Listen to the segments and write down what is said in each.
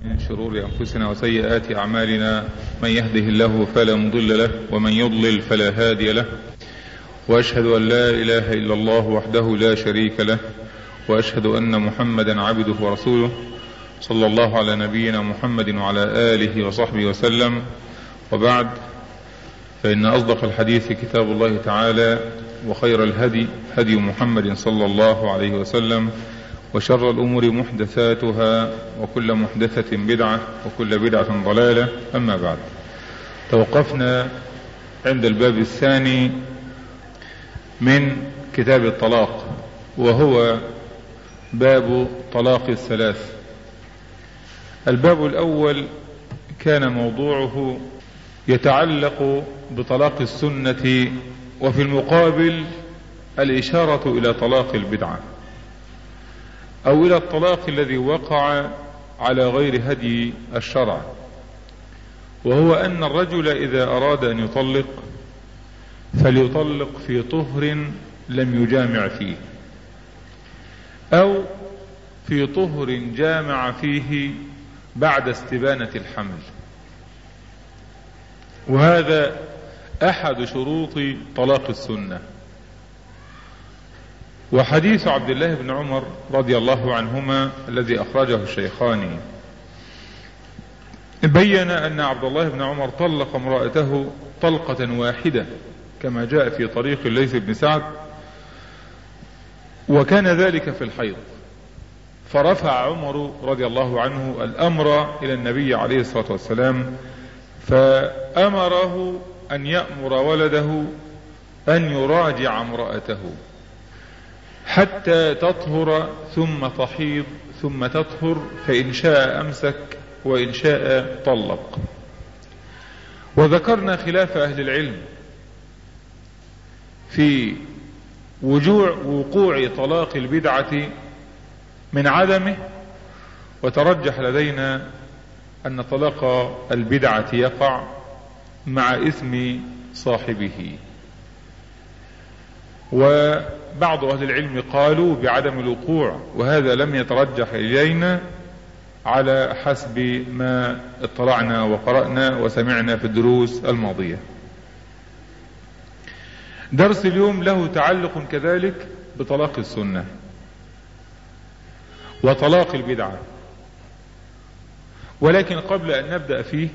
من شرور أنفسنا وسيئات أعمالنا، من يهده الله فلا مضل له ومن يضلل فلا هادي له، وأشهد أن لا إله إلا الله وحده لا شريك له، وأشهد أن محمدا عبده ورسوله، صلى الله على نبينا محمد وعلى آله وصحبه وسلم. وبعد، فإن أصدق الحديث كتاب الله تعالى، وخير الهدي هدي محمد صلى الله عليه وسلم، وشر الأمور محدثاتها، وكل محدثة بدعة، وكل بدعة ضلالة. أما بعد، توقفنا عند الباب الثاني من كتاب الطلاق، وهو باب طلاق الثلاث. الباب الأول كان موضوعه يتعلق بطلاق السنة، وفي المقابل الإشارة إلى طلاق البدعة، أو إلى الطلاق الذي وقع على غير هدي الشرع، وهو أن الرجل إذا أراد أن يطلق فليطلق في طهر لم يجامع فيه، أو في طهر جامع فيه بعد استبانة الحمل، وهذا أحد شروط طلاق السنة. وحديث عبد الله بن عمر رضي الله عنهما الذي أخرجه الشيخان بين أن عبد الله بن عمر طلق امرأته طلقة واحدة كما جاء في طريق الليث بن سعد، وكان ذلك في الحيض، فرفع عمر رضي الله عنه الأمر إلى النبي عليه الصلاة والسلام، فأمره أن يأمر ولده أن يراجع امرأته حتى تطهر ثم تحيض ثم تطهر، فإن شاء أمسك وإن شاء طلق. وذكرنا خلاف أهل العلم في وقوع طلاق البدعة من عدمه، وترجح لدينا أن طلاق البدعة يقع مع إثم صاحبه، وبعض أهل العلم قالوا بعدم الوقوع، وهذا لم يترجح إلينا على حسب ما اطلعنا وقرأنا وسمعنا في الدروس الماضية. درس اليوم له تعلق كذلك بطلاق السنة وطلاق البدعة، ولكن قبل أن نبدأ فيه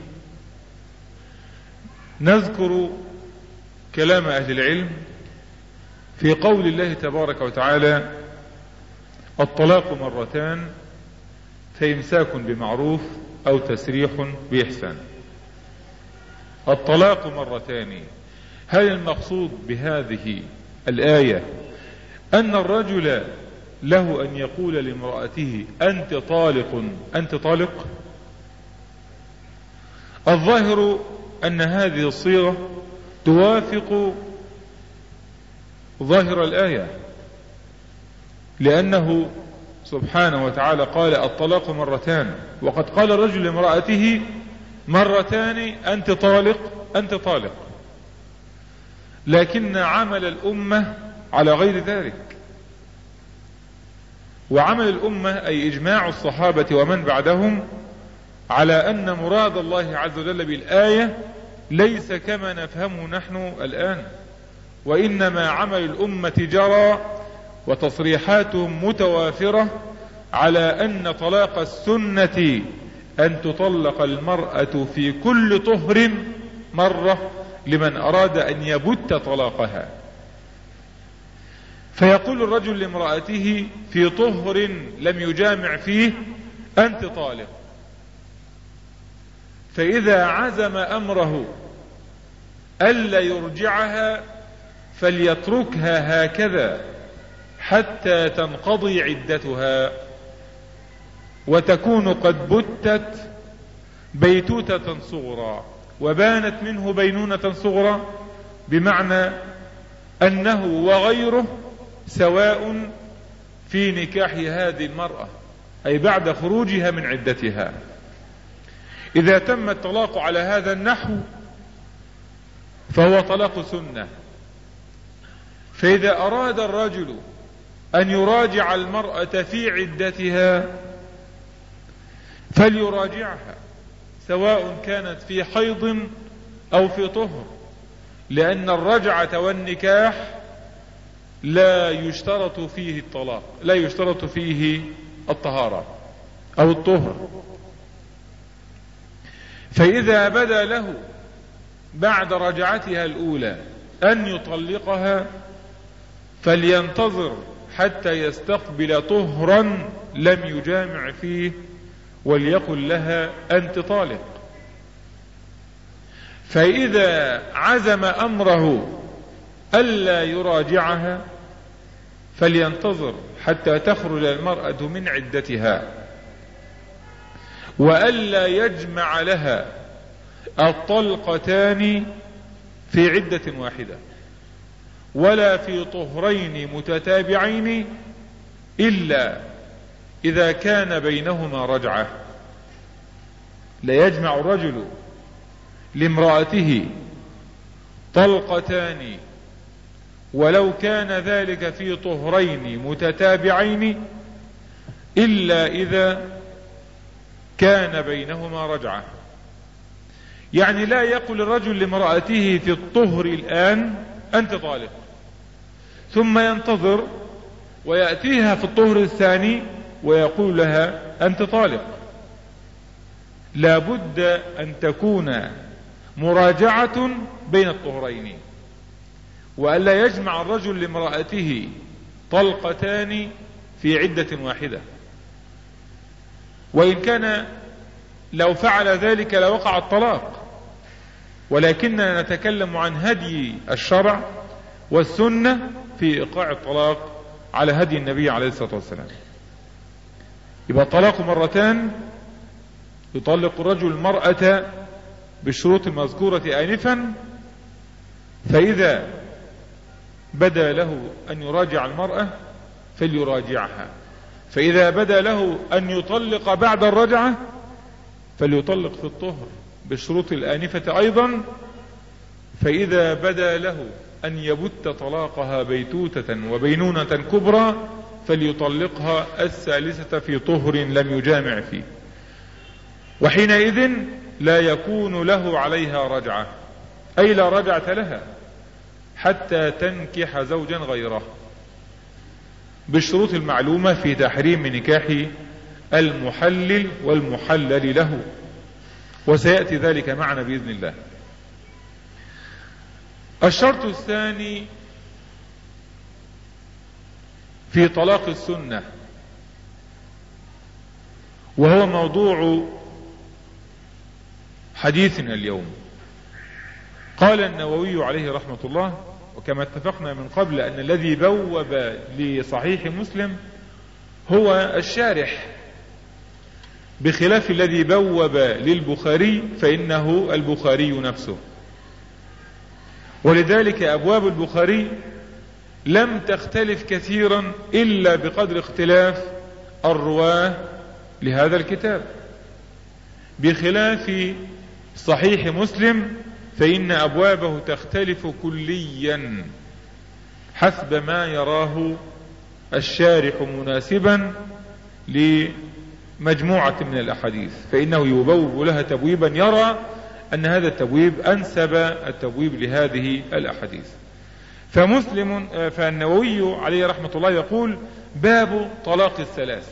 نذكر كلام أهل العلم في قول الله تبارك وتعالى: الطلاق مرتان، فإمساك بمعروف أو تسريح بإحسان. الطلاق مرتان، هل المقصود بهذه الآية أن الرجل له أن يقول لامرأته أنت طالق أنت طالق؟ الظاهر أن هذه الصيغة توافق ظاهر الآية، لأنه سبحانه وتعالى قال الطلاق مرتان، وقد قال الرجل لامرأته مرتان أنت طالق أنت طالق، لكن عمل الأمة على غير ذلك. وعمل الأمة أي إجماع الصحابة ومن بعدهم على أن مراد الله عز وجل بالآية ليس كما نفهمه نحن الآن، وإنما عمل الأمة جرى وتصريحاتهم متوافرة على أن طلاق السنة أن تطلق المرأة في كل طهر مرة لمن أراد أن يبت طلاقها. فيقول الرجل لامرأته في طهر لم يجامع فيه أنت طالق، فإذا عزم أمره ألا يرجعها فليتركها هكذا حتى تنقضي عدتها وتكون قد بتت بيتوتة صغرى وبانت منه بينونة صغرى، بمعنى أنه وغيره سواء في نكاح هذه المرأة، أي بعد خروجها من عدتها. إذا تم الطلاق على هذا النحو فهو طلاق سنة. فإذا أراد الرجل أن يراجع المرأة في عدتها فليراجعها سواء كانت في حيض أو في طهر، لأن الرجعة والنكاح لا يشترط فيه الطلاق، لا يشترط فيه الطهارة أو الطهر. فإذا بدا له بعد رجعتها الأولى أن يطلقها فلينتظر حتى يستقبل طهرا لم يجامع فيه وليقل لها أنت طالق. فإذا عزم أمره ألا يراجعها فلينتظر حتى تخرج المرأة من عدتها، وألا يجمع لها الطلقتان في عدة واحدة ولا في طهرين متتابعين إلا إذا كان بينهما رجعة. لا يجمع الرجل لامرأته طلقتان ولو كان ذلك في طهرين متتابعين إلا إذا كان بينهما رجعة. يعني لا يقول الرجل لامرأته في الطهر الآن أنت طالق، ثم ينتظر ويأتيها في الطهر الثاني ويقول لها أنت طالق. لا بد أن تكون مراجعة بين الطهرين، وألا يجمع الرجل لامرأته طلقتان في عدة واحدة، وإن كان لو فعل ذلك لوقع الطلاق، ولكننا نتكلم عن هدي الشرع والسنة في إيقاع الطلاق على هدي النبي عليه الصلاة والسلام. يبقى الطلاق مرتان: يطلق الرجل المرأة بالشروط المذكورة آنفا، فإذا بدا له أن يراجع المرأة فليراجعها، فإذا بدا له أن يطلق بعد الرجعة فليطلق في الطهر بالشروط الآنفة أيضا، فإذا بدا له أن يبت طلاقها بيتوتة وبينونة كبرى فليطلقها الثالثة في طهر لم يجامع فيه، وحينئذ لا يكون له عليها رجعة، أي لا رجعة لها حتى تنكح زوجا غيره بالشروط المعلومة في تحريم نكاح المحلل والمحلل له، وسيأتي ذلك معنا بإذن الله. الشرط الثاني في طلاق السنة، وهو موضوع حديثنا اليوم. قال النووي عليه رحمة الله، وكما اتفقنا من قبل أن الذي بوب لصحيح مسلم هو الشارح، بخلاف الذي بوب للبخاري فإنه البخاري نفسه، ولذلك أبواب البخاري لم تختلف كثيرا إلا بقدر اختلاف الرواه لهذا الكتاب، بخلاف صحيح مسلم فإن أبوابه تختلف كليا حسب ما يراه الشارح مناسبا لمجموعة من الأحاديث، فإنه يبوب لها تبويبا يرى أن هذا التبويب أنسب التبويب لهذه الأحاديث. فالنووي عليه رحمة الله يقول: باب طلاق الثلاث.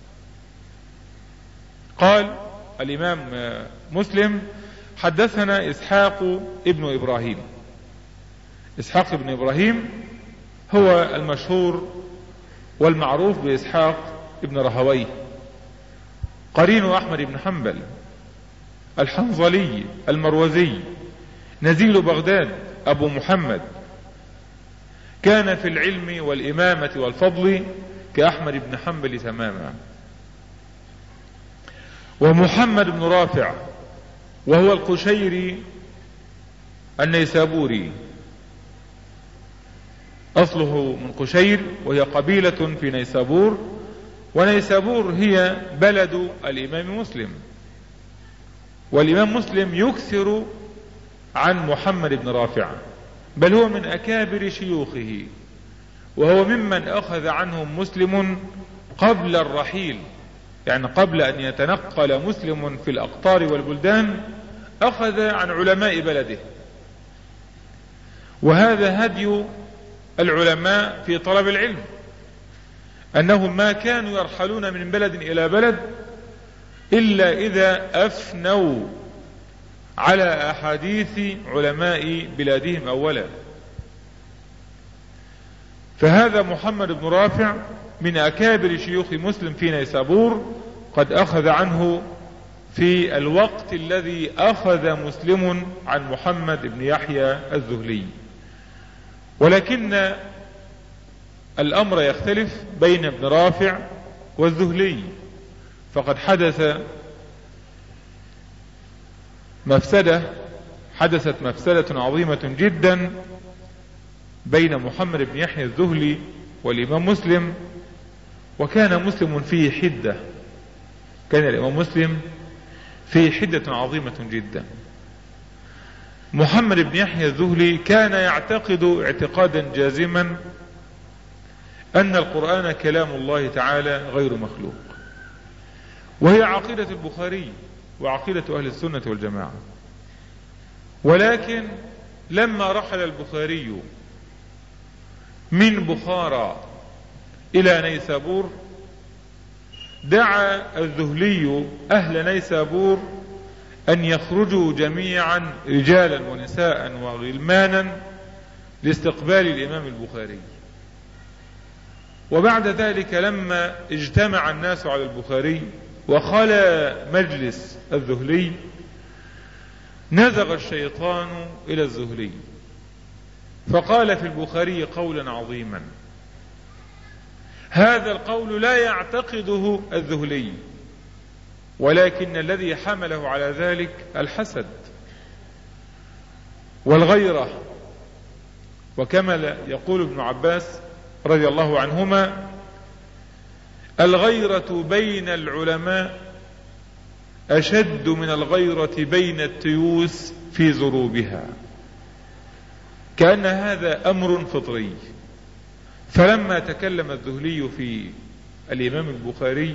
قال الإمام مسلم: حدثنا إسحاق ابن إبراهيم. إسحاق ابن إبراهيم هو المشهور والمعروف بإسحاق ابن رهويه، قرين أحمد بن حنبل، الحنظلي المروزي، نزيل بغداد، أبو محمد، كان في العلم والإمامة والفضل كأحمد بن حنبل تماما. ومحمد بن رافع وهو القشيري النيسابوري، أصله من قشير وهي قبيلة في نيسابور، ونيسابور هي بلد الإمام مسلم، والإمام مسلم يكثر عن محمد بن رافع، بل هو من أكابر شيوخه، وهو ممن أخذ عنهم مسلم قبل الرحيل يعني قبل أن يتنقل مسلم في الأقطار والبلدان أخذ عن علماء بلده. وهذا هدي العلماء في طلب العلم، أنهم ما كانوا يرحلون من بلد إلى بلد إلا إذا أفنوا على أحاديث علماء بلادهم أولا. فهذا محمد بن رافع من أكابر شيوخ مسلم في نيسابور، قد أخذ عنه في الوقت الذي أخذ مسلم عن محمد بن يحيى الذهلي. ولكن الأمر يختلف بين ابن رافع والذهلي، فقد حدثت مفسدة عظيمة جدا بين محمد بن يحيى الذهلي والإمام مسلم. وكان مسلم فيه حدة، كان الإمام مسلم فيه حدة عظيمة جدا. محمد بن يحيى الذهلي كان يعتقد اعتقادا جازما أن القرآن كلام الله تعالى غير مخلوق، وهي عقيدة البخاري وعقيدة أهل السنة والجماعة. ولكن لما رحل البخاري من بخارى إلى نيسابور دعا الذهلي أهل نيسابور أن يخرجوا جميعا رجالا ونساء وغلمانا لاستقبال الإمام البخاري. وبعد ذلك لما اجتمع الناس على البخاري وخلى مجلس الذهلي نزغ الشيطان إلى الذهلي فقال في البخاري قولا عظيما، هذا القول لا يعتقده الذهلي، ولكن الذي حمله على ذلك الحسد والغيرة. وكما يقول ابن عباس رضي الله عنهما: الغيرة بين العلماء أشد من الغيرة بين التيوس في زروبها، كأن هذا أمر فطري. فلما تكلم الذهلي في الإمام البخاري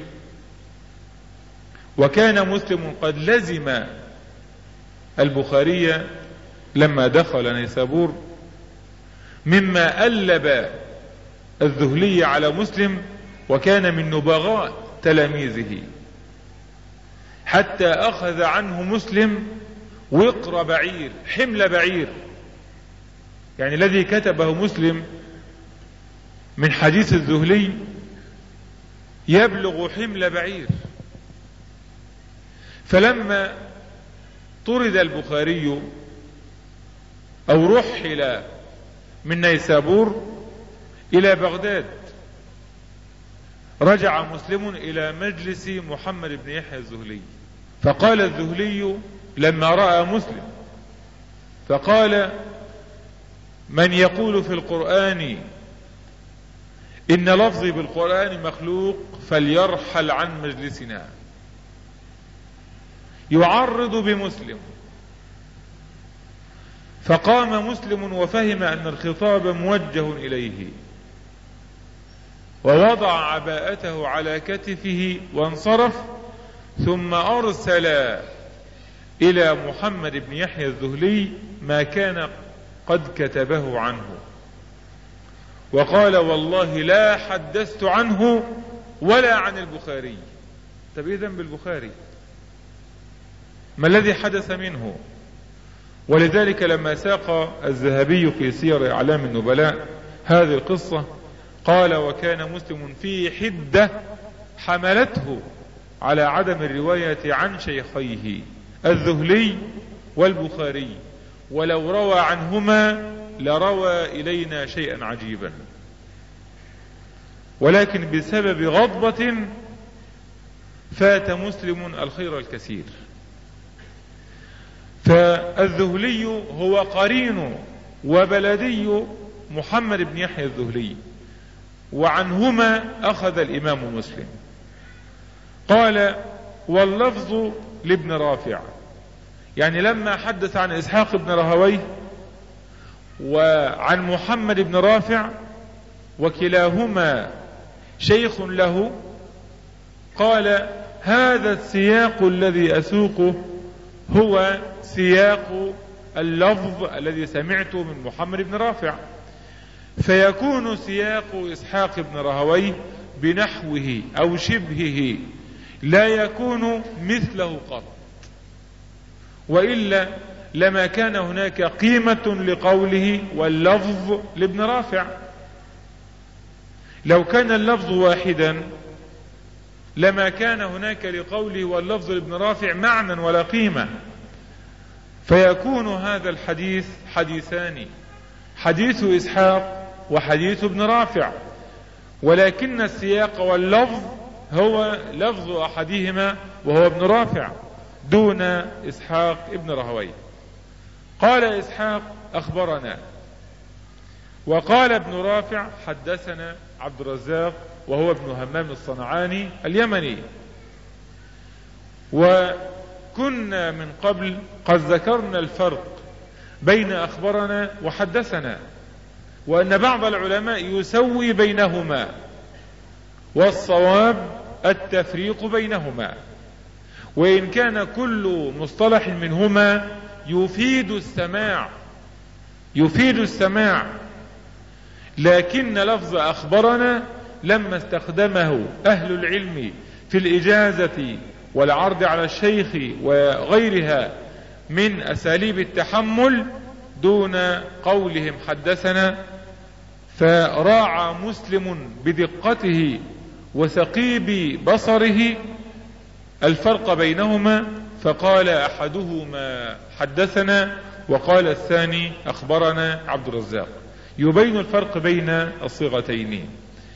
وكان مسلم قد لزم البخاري لما دخل نيسابور، مما ألب الذهلي على مسلم وكان من نبغاء تلاميذه، حتى أخذ عنه مسلم وقر بعير، حمل بعير، يعني الذي كتبه مسلم من حديث الذهلي يبلغ حمل بعير. فلما طرد البخاري أو رحل من نيسابور إلى بغداد رجع مسلم إلى مجلس محمد بن يحيى الذهلي، فقال الذهلي لما رأى مسلم فقال: من يقول في القرآن إن لفظي بالقرآن مخلوق فليرحل عن مجلسنا. يعرض بمسلم. فقام مسلم وفهم أن الخطاب موجه إليه، ووضع عباءته على كتفه وانصرف، ثم أرسل إلى محمد بن يحيى الذهلي ما كان قد كتبه عنه، وقال: والله لا حدثت عنه ولا عن البخاري. طب إيه ذنب البخاري؟ ما الذي حدث منه؟ ولذلك لما ساق الذهبي في سير أعلام النبلاء هذه القصة قال: وكان مسلم في حدة حملته على عدم الرواية عن شيخيه الذهلي والبخاري، ولو روى عنهما لروى إلينا شيئا عجيبا، ولكن بسبب غضبة فات مسلم الخير الكثير. فالذهلي هو قرين وبلدي محمد بن يحيى الذهلي، وعنهما أخذ الإمام مسلم. قال: واللفظ لابن رافع، يعني لما حدث عن إسحاق بن راهويه وعن محمد بن رافع وكلاهما شيخ له، قال: هذا السياق الذي أسوقه هو سياق اللفظ الذي سمعته من محمد بن رافع، فيكون سياق إسحاق بن راهويه بنحوه أو شبهه، لا يكون مثله قط، وإلا لما كان هناك قيمة لقوله واللفظ لابن رافع. لو كان اللفظ واحدا لما كان هناك لقوله واللفظ لابن رافع معنى ولا قيمة، فيكون هذا الحديث حديثان، حديث إسحاق وحديث ابن رافع، ولكن السياق واللفظ هو لفظ أحدهما وهو ابن رافع دون إسحاق ابن راهويه. قال إسحاق أخبرنا، وقال ابن رافع حدثنا عبد الرزاق وهو ابن همام الصنعاني اليمني. وكنا من قبل قد ذكرنا الفرق بين أخبرنا وحدثنا، وأن بعض العلماء يسوي بينهما، والصواب التفريق بينهما، وإن كان كل مصطلح منهما يفيد السماع، لكن لفظ أخبرنا لما استخدمه أهل العلم في الإجازة والعرض على الشيخ وغيرها من أساليب التحمل دون قولهم حدثنا، فراعى مسلم بدقته وثقيب بصره الفرق بينهما، فقال أحدهما حدثنا وقال الثاني أخبرنا عبد الرزاق، يبين الفرق بين الصيغتين.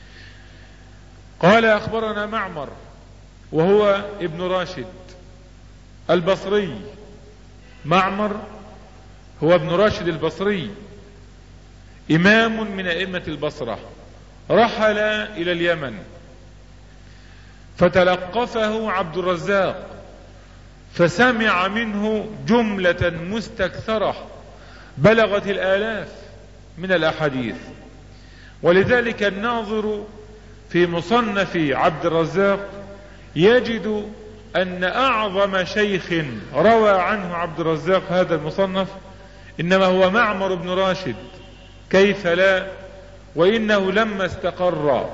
قال أخبرنا معمر وهو ابن راشد البصري، معمر هو ابن راشد البصري، إمام من أئمة البصرة، رحل إلى اليمن فتلقفه عبد الرزاق فسمع منه جملة مستكثرة بلغت الآلاف من الأحاديث. ولذلك الناظر في مصنف عبد الرزاق يجد أن أعظم شيخ روى عنه عبد الرزاق هذا المصنف إنما هو معمر بن راشد، كيف لا، وإنه لما استقر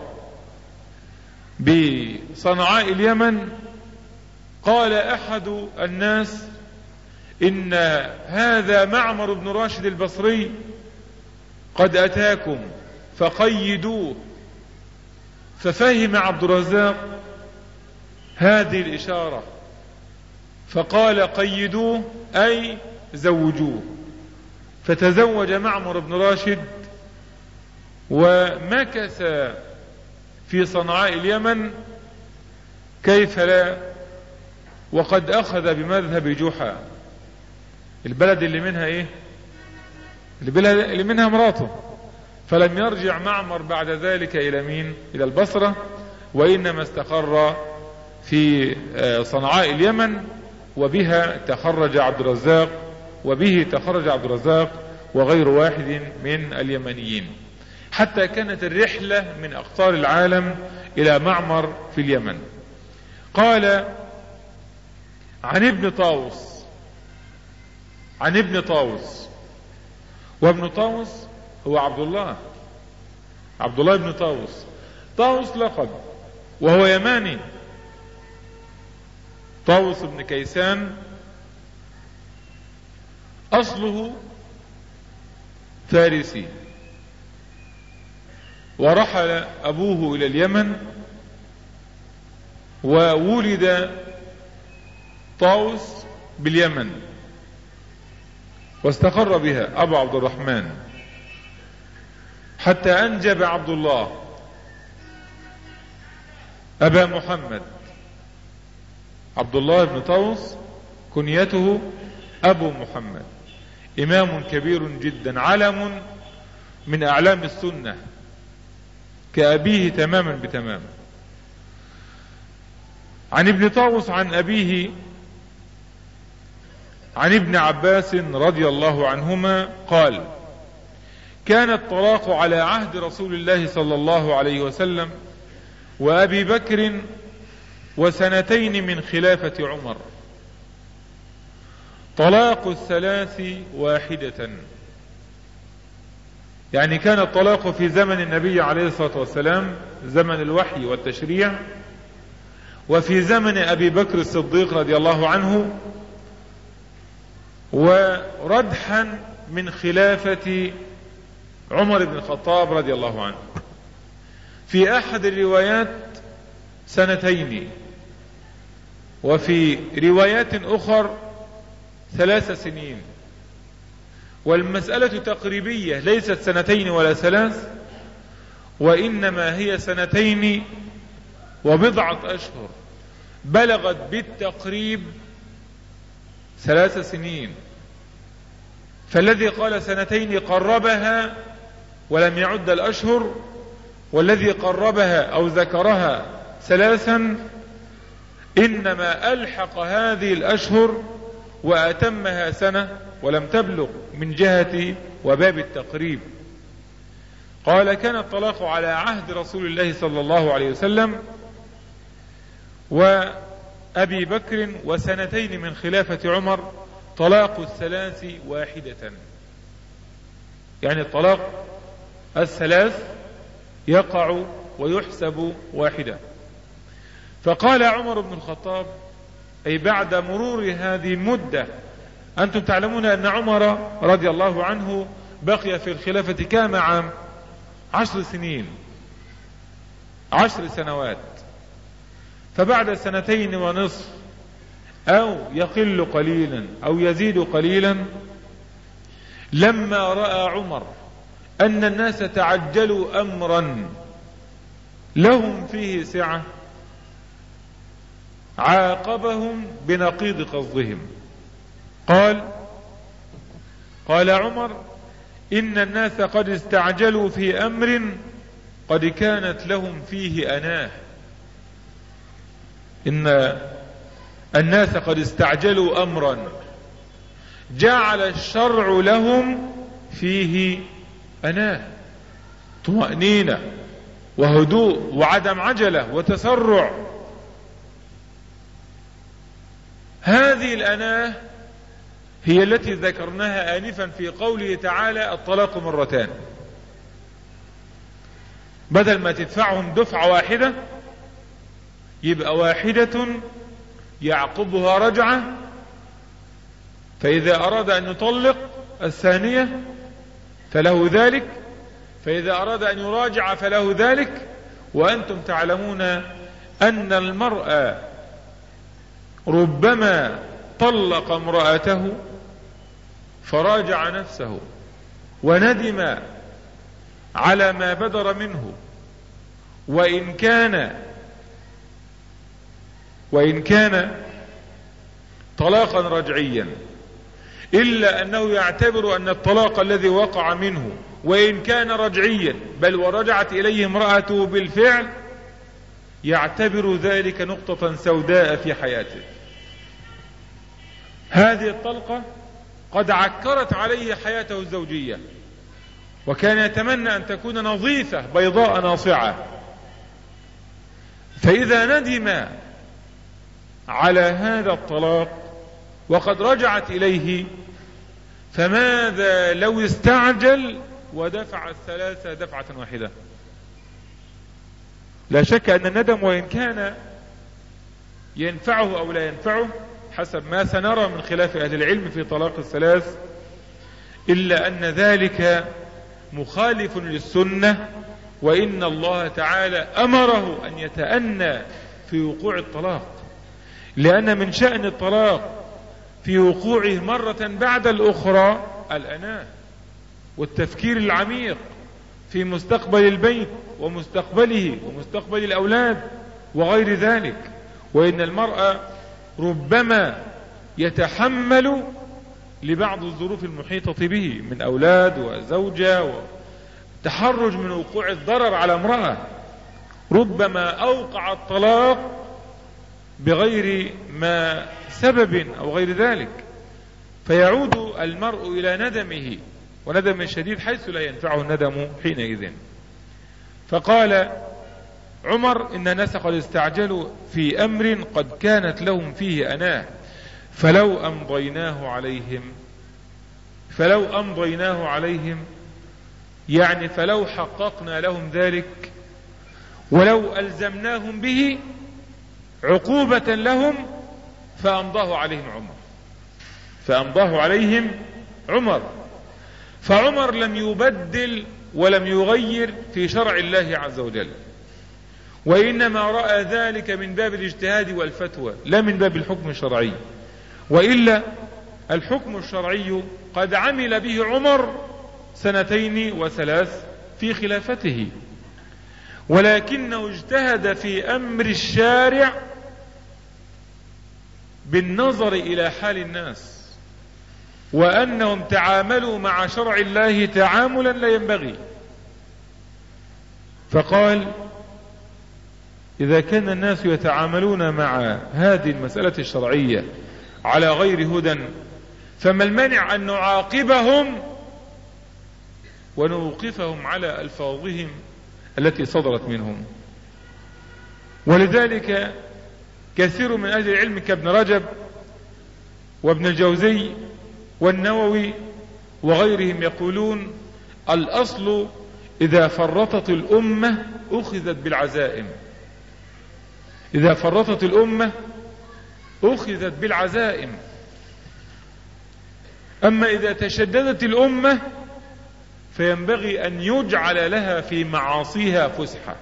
بصنعاء اليمن قال أحد الناس إن هذا معمر بن راشد البصري قد أتاكم فقيدوه، ففهم عبد الرزاق هذه الإشارة فقال قيدوه أي زوجوه، فتزوج معمر بن راشد ومكث في صنعاء اليمن، كيف لا، وقد أخذ بمذهب جحا، البلد اللي منها ايه، اللي منها مراته، فلم يرجع معمر بعد ذلك إلى مين، إلى البصرة، وإنما استقر في صنعاء اليمن، وبها تخرج عبد الرزاق، وبه تخرج عبد الرزاق وغير واحد من اليمنيين، حتى كانت الرحلة من أقطار العالم إلى معمر في اليمن. قال عن ابن طاووس، وابن طاووس هو عبد الله بن طاووس لقب، وهو يماني، طاووس بن كيسان أصله فارسي، ورحل أبوه إلى اليمن، وولد طاووس باليمن واستقر بها أبو عبد الرحمن، حتى أنجب عبد الله أبا محمد. عبد الله بن طاووس كنيته أبو محمد، إمام كبير جدا، علم من أعلام السنة كأبيه تماما بتمام. عن ابن طاووس عن أبيه عن ابن عباس رضي الله عنهما قال: كان الطلاق على عهد رسول الله صلى الله عليه وسلم وأبي بكر وسنتين من خلافة عمر، طلاق الثلاث واحدة. يعني كان الطلاق في زمن النبي عليه الصلاة والسلام زمن الوحي والتشريع، وفي زمن أبي بكر الصديق رضي الله عنه، وردحا من خلافة عمر بن الخطاب رضي الله عنه. في أحد الروايات سنتين، وفي روايات أخر 3 سنين، والمسألة تقريبية ليست سنتين ولا 3، وإنما هي 2 وبضعة أشهر، بلغت بالتقريب 3 سنين. فالذي قال 2 قربها ولم يعد الأشهر، والذي قربها أو ذكرها 3 إنما ألحق هذه الأشهر وأتمها 1 سنة ولم تبلغ من جهة وباب التقريب. قال: كان الطلاق على عهد رسول الله صلى الله عليه وسلم وأبي بكر، و2 من خلافة عمر، طلاق الثلاث واحدة. يعني الطلاق 3 يقع ويحسب واحدة. فقال عمر بن الخطاب، أي بعد مرور هذه المدة، أنتم تعلمون أن عمر رضي الله عنه بقي في الخلافة كام عام؟ 10 سنين، 10 سنوات. فبعد 2.5 أو يقل قليلا أو يزيد قليلا، لما رأى عمر أن الناس تعجلوا أمرا لهم فيه سعة، عاقبهم بنقيض قصدهم. قال عمر: إن الناس قد استعجلوا في أمر قد كانت لهم فيه أناه. إن الناس قد استعجلوا أمرا جعل الشرع لهم فيه أناه، طمأنينة وهدوء وعدم عجلة وتسرع. هذه الأناه هي التي ذكرناها آنفا في قوله تعالى: الطلاق 2 مرات. بدل ما تدفعهم دفعة واحدة، يبقى واحدة يعقبها رجعة، فإذا أراد أن يطلق 2 فله ذلك، فإذا أراد أن يراجع فله ذلك. وأنتم تعلمون أن المرأة ربما طلق امرأته فراجع نفسه وندم على ما بدر منه، وإن كان طلاقا رجعيا، إلا أنه يعتبر أن الطلاق الذي وقع منه وإن كان رجعيا بل ورجعت إليه امرأته بالفعل، يعتبر ذلك نقطة سوداء في حياته. هذه الطلقة قد عكرت عليه حياته الزوجية، وكان يتمنى أن تكون نظيفة بيضاء ناصعة. فإذا ندم على هذا الطلاق وقد رجعت إليه، فماذا لو استعجل ودفع 3 دفعة واحدة؟ لا شك أن الندم وإن كان ينفعه أو لا ينفعه حسب ما سنرى من خلاف أهل العلم في طلاق 3، إلا أن ذلك مخالف للسنة، وإن الله تعالى أمره أن يتأنى في وقوع الطلاق، لأن من شأن الطلاق في وقوعه مرة بعد الأخرى الأناة والتفكير العميق في مستقبل البيت ومستقبله ومستقبل الأولاد وغير ذلك. وإن المرأة ربما يتحمل لبعض الظروف المحيطة به من أولاد وزوجة وتحرج من وقوع الضرر على امرأة، ربما أوقع الطلاق بغير ما سبب أو غير ذلك، فيعود المرء إلى ندمه، وندم شديد حيث لا ينفعه الندم حينئذ. فقال عمر: إن الناس قد استعجلوا في أمر قد كانت لهم فيه أناه فلو أمضيناه عليهم يعني فلو حققنا لهم ذلك ولو ألزمناهم به عقوبة لهم فأمضاه عليهم عمر. فعمر لم يبدل ولم يغير في شرع الله عز وجل، وإنما رأى ذلك من باب الاجتهاد والفتوى لا من باب الحكم الشرعي، وإلا الحكم الشرعي قد عمل به عمر 2 و3 في خلافته، ولكنه اجتهد في أمر الشارع بالنظر إلى حال الناس وأنهم تعاملوا مع شرع الله تعاملا لا ينبغي، فقال: إذا كان الناس يتعاملون مع هذه المسألة الشرعية على غير هدى فما المانع أن نعاقبهم ونوقفهم على ألفاظهم التي صدرت منهم. ولذلك كثير من أهل العلم كابن رجب وابن الجوزي والنووي وغيرهم يقولون: الأصل إذا فرطت الأمة أخذت بالعزائم، إذا فرطت الأمة أخذت بالعزائم، أما إذا تشددت الأمة فينبغي أن يجعل لها في معاصيها فسحة.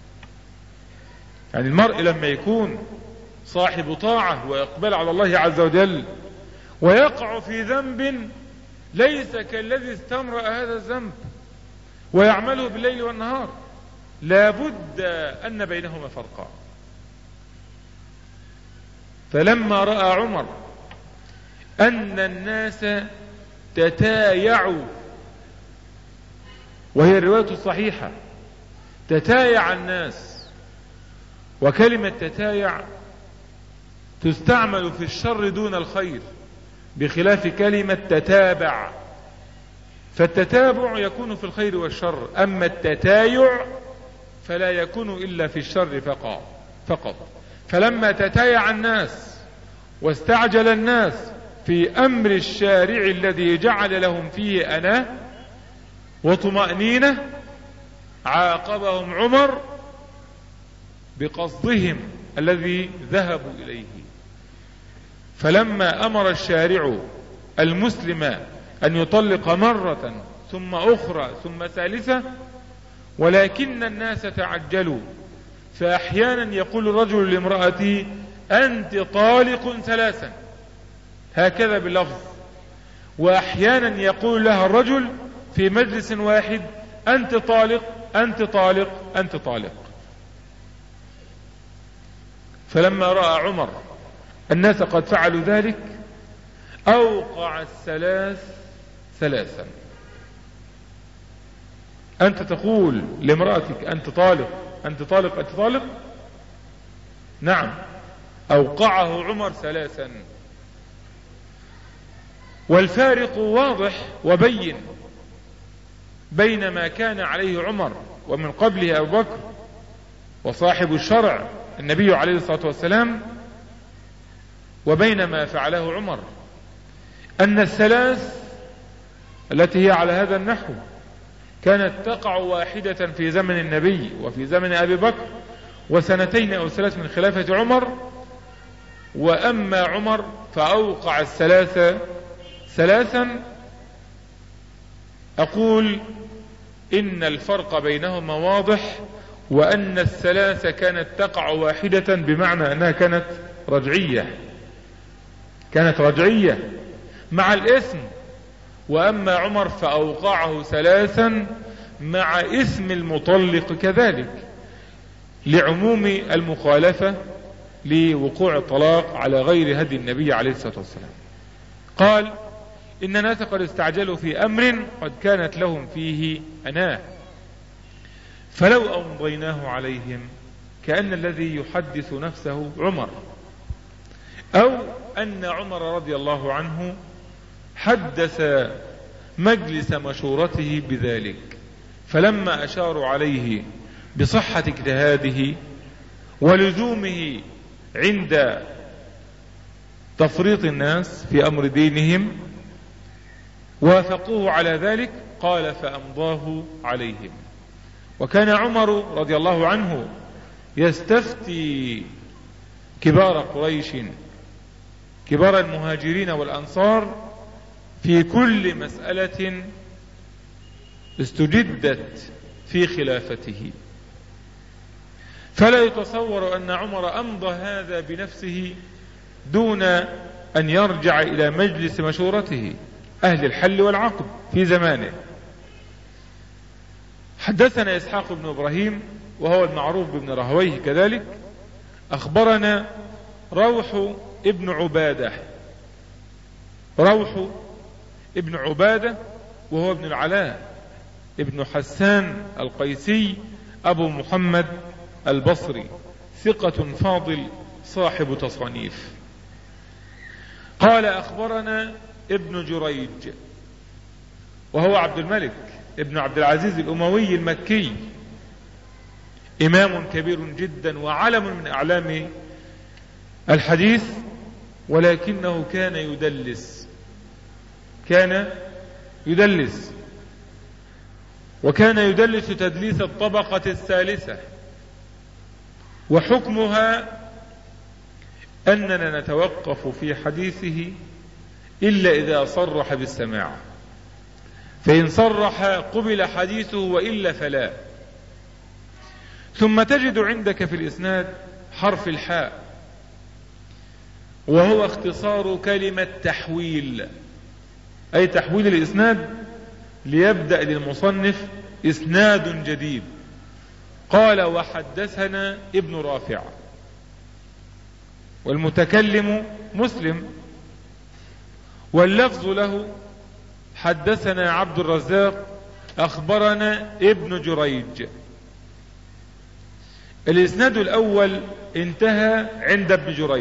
يعني المرء لما يكون صاحب طاعة ويقبل على الله عز وجل ويقع في ذنب ليس كالذي استمرأ هذا الذنب ويعمله بالليل والنهار، لابد أن بينهما فرقا. فلما رأى عمر أن الناس تتايعوا، وهي الرواية الصحيحة، تتايع الناس، وكلمة تتايع تستعمل في الشر دون الخير بخلاف كلمة تتابع، فالتتابع يكون في الخير والشر، أما التتايع فلا يكون إلا في الشر فقط. فلما تتايع الناس واستعجل الناس في أمر الشارع الذي جعل لهم فيه أناه وطمأنينة عاقبهم عمر بقصدهم الذي ذهبوا إليه. فلما أمر الشارع المسلم أن يطلق مرة ثم أخرى ثم ثالثة، ولكن الناس تعجلوا، فأحيانا يقول الرجل لامرأته: أنت طالق 3، هكذا باللفظ، وأحيانا يقول لها الرجل في مجلس واحد: أنت طالق أنت طالق أنت طالق. فلما رأى عمر الناس قد فعلوا ذلك أوقع 3. أنت تقول لامرأتك: أنت طالق أنت طالق أنت طالق؟ نعم، أوقعه عمر 3. والفارق واضح وبين بين ما كان عليه عمر ومن قبله أبو بكر وصاحب الشرع النبي عليه الصلاة والسلام، وبين ما فعله عمر، أن 3 التي هي على هذا النحو كانت تقع واحدة في زمن النبي وفي زمن أبي بكر و2 أو 3 من خلافة عمر، وأما عمر فأوقع 3. أقول إن الفرق بينهما واضح، وأن 3 كانت تقع واحدة بمعنى أنها كانت رجعية مع الاسم، وأما عمر فأوقعه 3 مع اسم المطلق كذلك لعموم المخالفة لوقوع الطلاق على غير هدي النبي عليه الصلاة والسلام. قال: إن الناس قد استعجلوا في أمر قد كانت لهم فيه أناه فلو أمضيناه عليهم، كأن الذي يحدث نفسه عمر، أو أن عمر رضي الله عنه حدث مجلس مشورته بذلك، فلما أشاروا عليه بصحة اجتهاده ولزومه عند تفريط الناس في أمر دينهم، وافقوه على ذلك، قال فأمضاه عليهم. وكان عمر رضي الله عنه يستفتي كبار قريش، كبار المهاجرين والأنصار، في كل مسألة استجدت في خلافته. فلا يتصور أن عمر أمضى هذا بنفسه دون أن يرجع إلى مجلس مشورته أهل الحل والعقد في زمانه. حدثنا إسحاق بن إبراهيم وهو المعروف بابن رهويه كذلك. أخبرنا روح ابن عبادة، روح ابن عبادة وهو ابن العلاء ابن حسان القيسي أبو محمد البصري، ثقة فاضل صاحب تصانيف. قال أخبرنا ابن جريج وهو عبد الملك ابن عبد العزيز الأموي المكي، إمام كبير جدا وعلم من أعلام الحديث، ولكنه كان يدلس وكان يدلس تدليس الطبقة الثالثة، وحكمها أننا نتوقف في حديثه إلا إذا صرح بالسماع، فإن صرح قبل حديثه وإلا فلا. ثم تجد عندك في الإسناد حرف الحاء، وهو اختصار كلمة تحويل، أي تحويل الإسناد ليبدأ للمصنف إسناد جديد. قال وحدثنا ابن رافع، والمتكلم مسلم، واللفظ له حدثنا عبد الرزاق أخبرنا ابن جريج. الإسناد الأول انتهى عند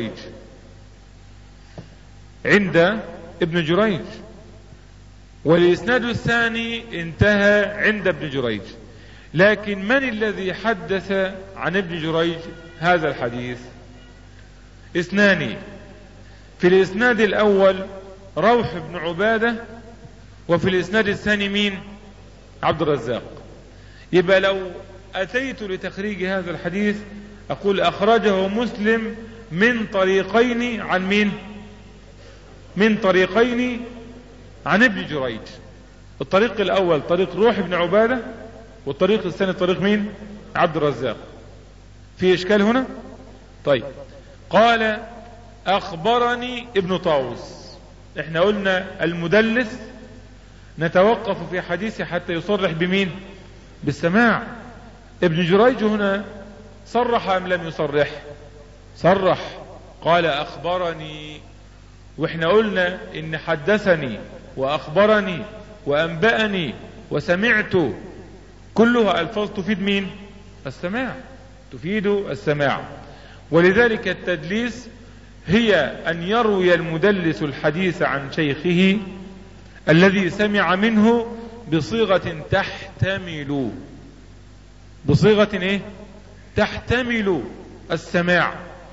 ابن جريج، والإسناد الثاني انتهى عند ابن جريج. لكن من الذي حدث عن ابن جريج هذا الحديث؟ اثنان. في الإسناد الأول روح بن عبادة، وفي الإسناد الثاني مين؟ عبد الرزاق. يبقى لو أتيت لتخريج هذا الحديث أقول أخرجه مسلم من طريقين عن مين؟ من طريقين عن ابن جريج. الطريق الأول طريق روح بن عبادة، والطريق الثاني طريق مين؟ عبد الرزاق. في إشكال هنا؟ طيب. قال أخبرني ابن طاووس. احنا قلنا المدلس نتوقف في حديثه حتى يصرح بمين؟ بالسماع. ابن جريج هنا صرح أم لم يصرح؟ صرح، قال أخبرني. واحنا قلنا إن حدثني وأخبرني وأنبأني وسمعت كلها ألفاظ تفيد مين؟ السماع، تفيد السماع. ولذلك التدليس هي أن يروي المدلس الحديث عن شيخه الذي سمع منه بصيغة تحتمل، بصيغة ايه؟ تحتمل السماع،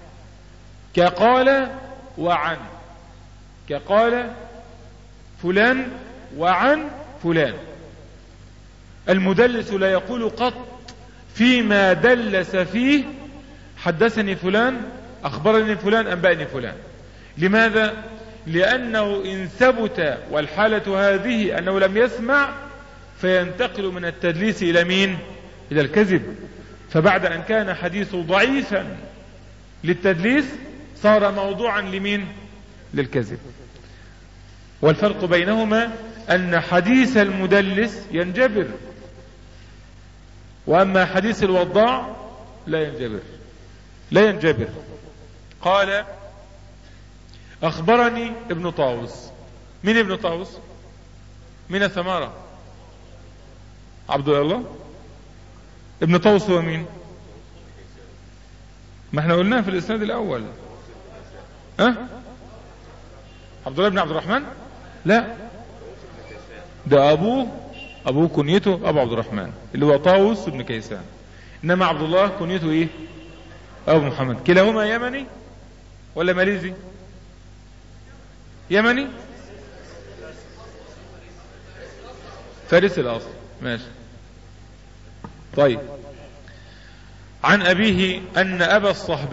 كقال وعن، كقال فلان وعن فلان. المدلس لا يقول قط فيما دلس فيه حدثني فلان، أخبرني فلان، أنبأني فلان. لماذا؟ لأنه إن ثبت والحالة هذه أنه لم يسمع فينتقل من التدليس إلى مين؟ إلى الكذب. فبعد أن كان حديثه ضعيفا للتدليس صار موضوعا لمين؟ للكذب. والفرق بينهما أن حديث المدلس ينجبر، وأما حديث الوضاع لا ينجبر. قال أخبرني ابن طاووس. من ابن طاووس؟ من الثمارة عبد الله. ابن طاووس هو مين؟ ما احنا قلناه في الإسناد الأول. عبد الله بن عبد الرحمن؟ لا، ده أبوه كنيته أبو عبد الرحمن اللي هو طاووس بن كيسان. إنما عبد الله كنيته إيه؟ أبو محمد. كلاهما يمني ولا ماليزي؟ يمني فارسي الأصل. ماشي. طيب. عن أبيه أن أبا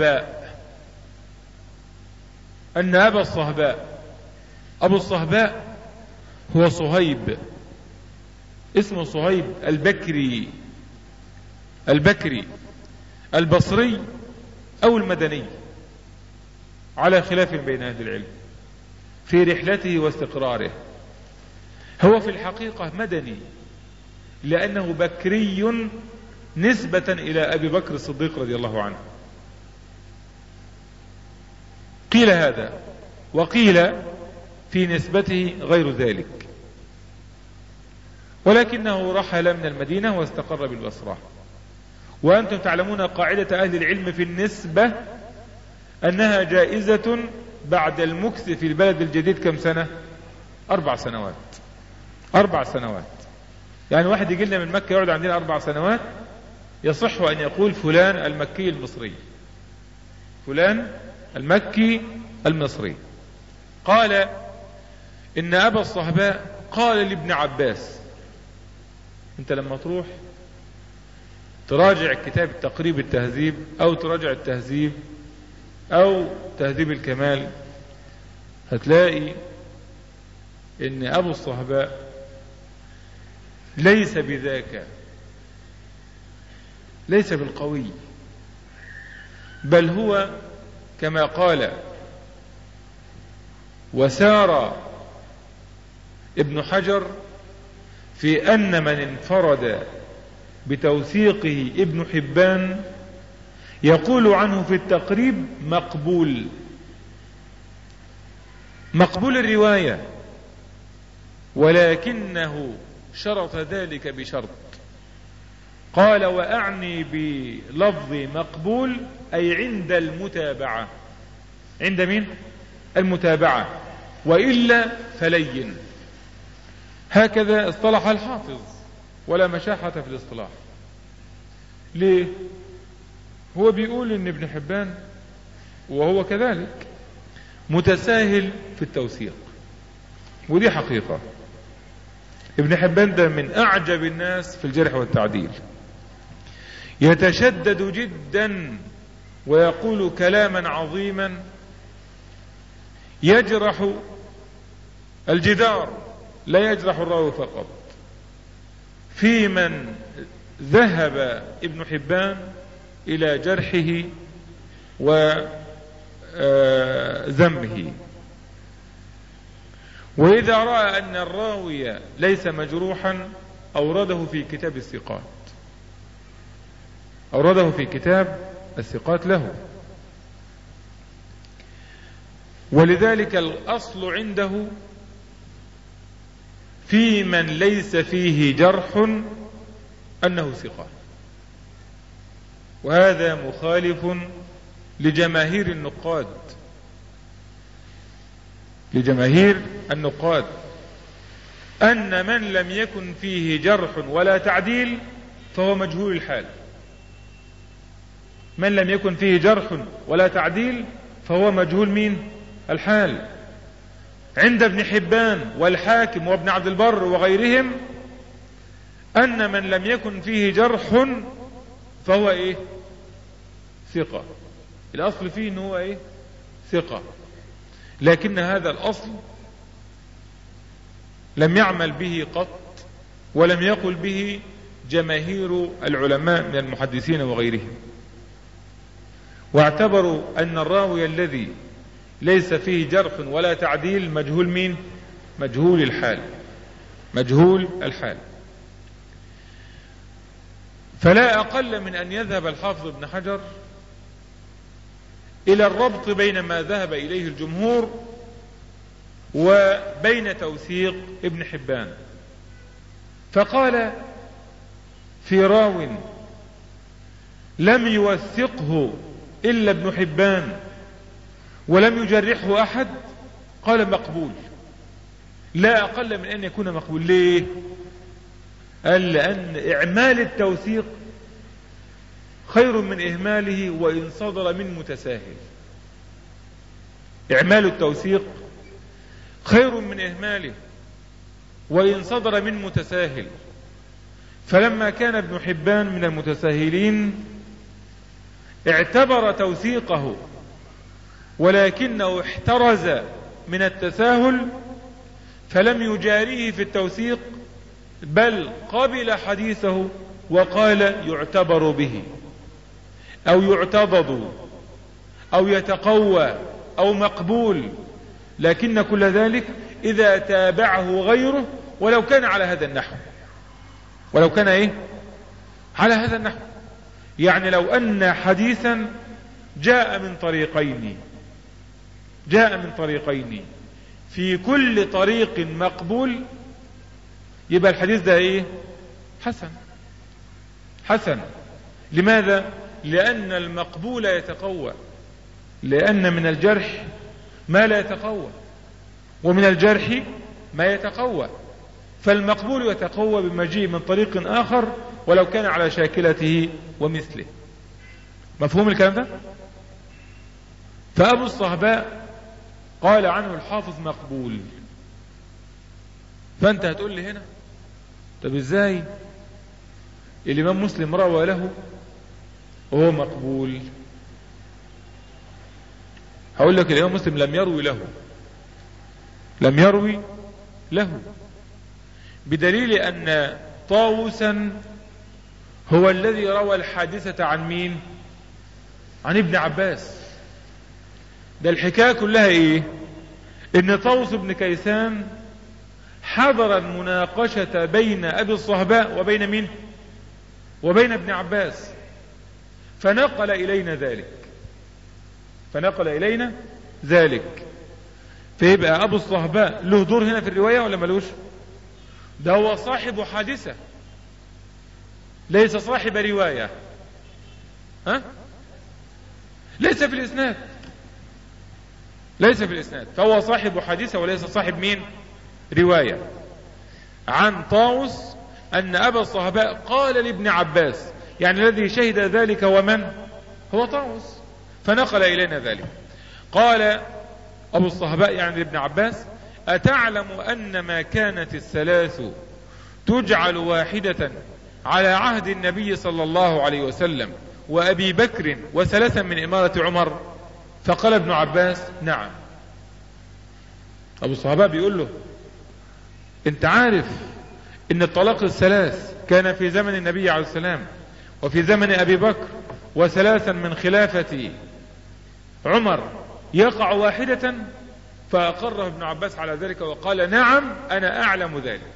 الصهباء أبو الصهباء هو صهيب، اسمه صهيب البكري البصري أو المدني، على خلاف بين أهل العلم في رحلته واستقراره. هو في الحقيقة مدني لأنه بكري نسبة إلى أبي بكر الصديق رضي الله عنه. قيل هذا وقيل في نسبته غير ذلك، ولكنه رحل من المدينة واستقر بالبصرة. وأنتم تعلمون قاعدة أهل العلم في النسبة أنها جائزة بعد المكث في البلد الجديد. كم سنة؟ 4 سنوات. 4 سنوات. يعني واحد يجي لنا من مكة يقعد عندنا 4 سنوات، يصح أن يقول فلان المكي المصري، فلان المكي المصري. قال إن أبا الصهباء قال لابن عباس، أنت لما تروح تراجع كتاب تقريب التهذيب أو تراجع التهذيب أو تهذيب الكمال، هتلاقي إن أبو الصهباء ليس بذاك، ليس بالقوي، بل هو كما قال وسار ابن حجر في أن من انفرد بتوثيقه ابن حبان يقول عنه في التقريب مقبول الرواية، ولكنه شرط ذلك بشرط. قال وأعني بلفظ مقبول أي عند المتابعة. عند مين؟ المتابعة، وإلا فلين. هكذا اصطلح الحافظ، ولا مشاحة في الاصطلاح. ليه؟ هو بيقول ان ابن حبان وهو كذلك متساهل في التوثيق، ودي حقيقة. ابن حبان ده من أعجب الناس في الجرح والتعديل، يتشدد جدا ويقول كلاما عظيما يجرح الجدار لا يجرح الراوي فقط. في من ذهب ابن حبان إلى جرحه وذمه، وإذا رأى أن الراوي ليس مجروحا أورده في كتاب الثقات، أورده في كتاب الثقات له. ولذلك الأصل عنده في من ليس فيه جرح أنه ثقة، وهذا مخالف لجماهير النقاد أن من لم يكن فيه جرح ولا تعديل فهو مجهول الحال. من لم يكن فيه جرح ولا تعديل فهو مجهول مين؟ الحال. عند ابن حبان والحاكم وابن عبد البر وغيرهم أن من لم يكن فيه جرح فهو إيه؟ ثقة. الأصل فيه إنه هو إيه؟ ثقة. لكن هذا الأصل لم يعمل به قط، ولم يقل به جماهير العلماء من المحدثين وغيرهم، واعتبروا أن الراوي الذي ليس فيه جرح ولا تعديل مجهول مين؟ مجهول الحال. فلا أقل من أن يذهب الحافظ ابن حجر إلى الربط بين ما ذهب إليه الجمهور وبين توثيق ابن حبان، فقال في راو لم يوثقه إلا ابن حبان ولم يجرحه أحد، قال مقبول. لا أقل من أن يكون مقبول. ليه؟ قال لأن إعمال التوثيق خير من إهماله وإن صدر من متساهل. إعمال التوثيق خير من إهماله وإن صدر من متساهل. فلما كان ابن حبان من المتساهلين اعتبر توثيقه، ولكنه احترز من التساهل فلم يجاريه في التوثيق، بل قبل حديثه وقال يعتبر به أو يعتضد أو يتقوى أو مقبول، لكن كل ذلك إذا تابعه غيره ولو كان على هذا النحو. ولو كان على هذا النحو، يعني لو أن حديثا جاء من طريقين في كل طريق مقبول، يبقى الحديث ده حسن. لماذا؟ لأن المقبول يتقوى، لأن من الجرح ما لا يتقوى ومن الجرح ما يتقوى، فالمقبول يتقوى بمجيء من طريق آخر ولو كان على شاكلته ومثله. مفهوم الكلام ده؟ فأبو الصهباء قال عنه الحافظ مقبول. فأنت هتقول لي هنا طب ازاي الإمام مسلم روى له وهو مقبول؟ هقول لك الإمام مسلم لم يروي له بدليل أن طاووسا هو الذي روى الحادثة عن مين؟ عن ابن عباس. ده الحكاية كلها إن طاووس بن كيسان حضر المناقشة بين أبي الصهباء وبين مين؟ وبين ابن عباس، فنقل إلينا ذلك. فيبقى أبو الصهباء له دور هنا في الرواية ولا ملوش؟ ده هو صاحب حادثة ليس صاحب رواية. ليس في الإسناد، فهو صاحب حادثة وليس صاحب مين؟ رواية. عن طاووس أن أبا الصهباء قال لابن عباس، يعني الذي شهد ذلك ومن؟ هو طاووس، فنقل إلينا ذلك. قال أبو الصهباء يعني لابن عباس: أتعلم أن ما كانت الثلاث تجعل واحدة على عهد النبي صلى الله عليه وسلم وأبي بكر وثلاثا من إمارة عمر؟ فقال ابن عباس: نعم. أبو الصهباء بيقول له: انت عارف ان الطلاق الثلاث كان في زمن النبي عليه السلام وفي زمن أبي بكر وثلاثا من خلافة عمر يقع واحدة؟ فأقره ابن عباس على ذلك وقال: نعم أنا أعلم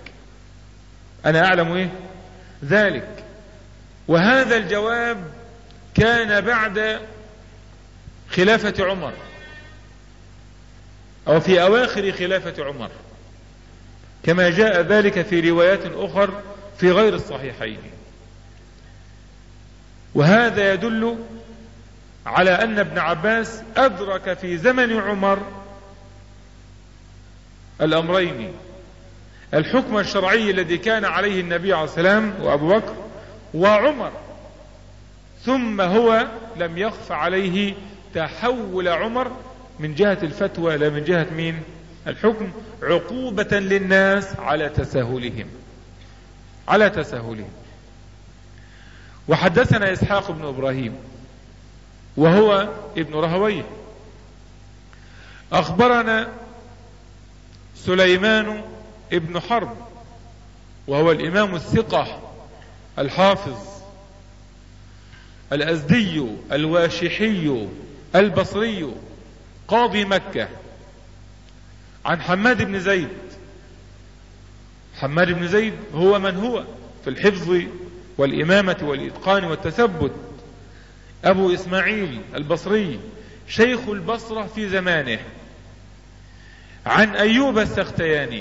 ذلك. وهذا الجواب كان بعد خلافة عمر أو في أواخر خلافة عمر، كما جاء ذلك في روايات أخر في غير الصحيحين. وهذا يدل على أن ابن عباس أدرك في زمن عمر الأمرين: الحكم الشرعي الذي كان عليه النبي عليه السلام وأبو بكر وعمر، ثم هو لم يخف عليه تحول عمر من جهة الفتوى لا من جهة مين؟ الحكم، عقوبة للناس على تساهلهم. وحدثنا إسحاق بن إبراهيم وهو ابن رهويه أخبرنا سليمان ابن حرب وهو الإمام الثقة الحافظ الأزدي الواشحي البصري قاضي مكة، عن حماد بن زيد. حماد بن زيد هو من هو في الحفظ والإمامة والإتقان والتثبت، أبو إسماعيل البصري شيخ البصرة في زمانه. عن أيوب السختياني،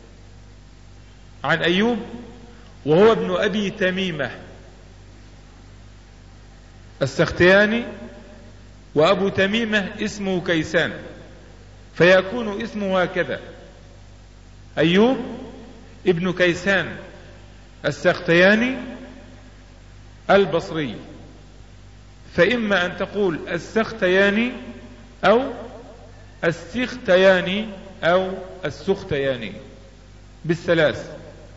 عن أيوب وهو ابن أبي تميمة السختياني، وأبو تميمة اسمه كيسان، فيكون اسمه هكذا: أيوب ابن كيسان السختياني البصري. فإما أن تقول السختياني أو السختياني أو السختياني بالثلاث.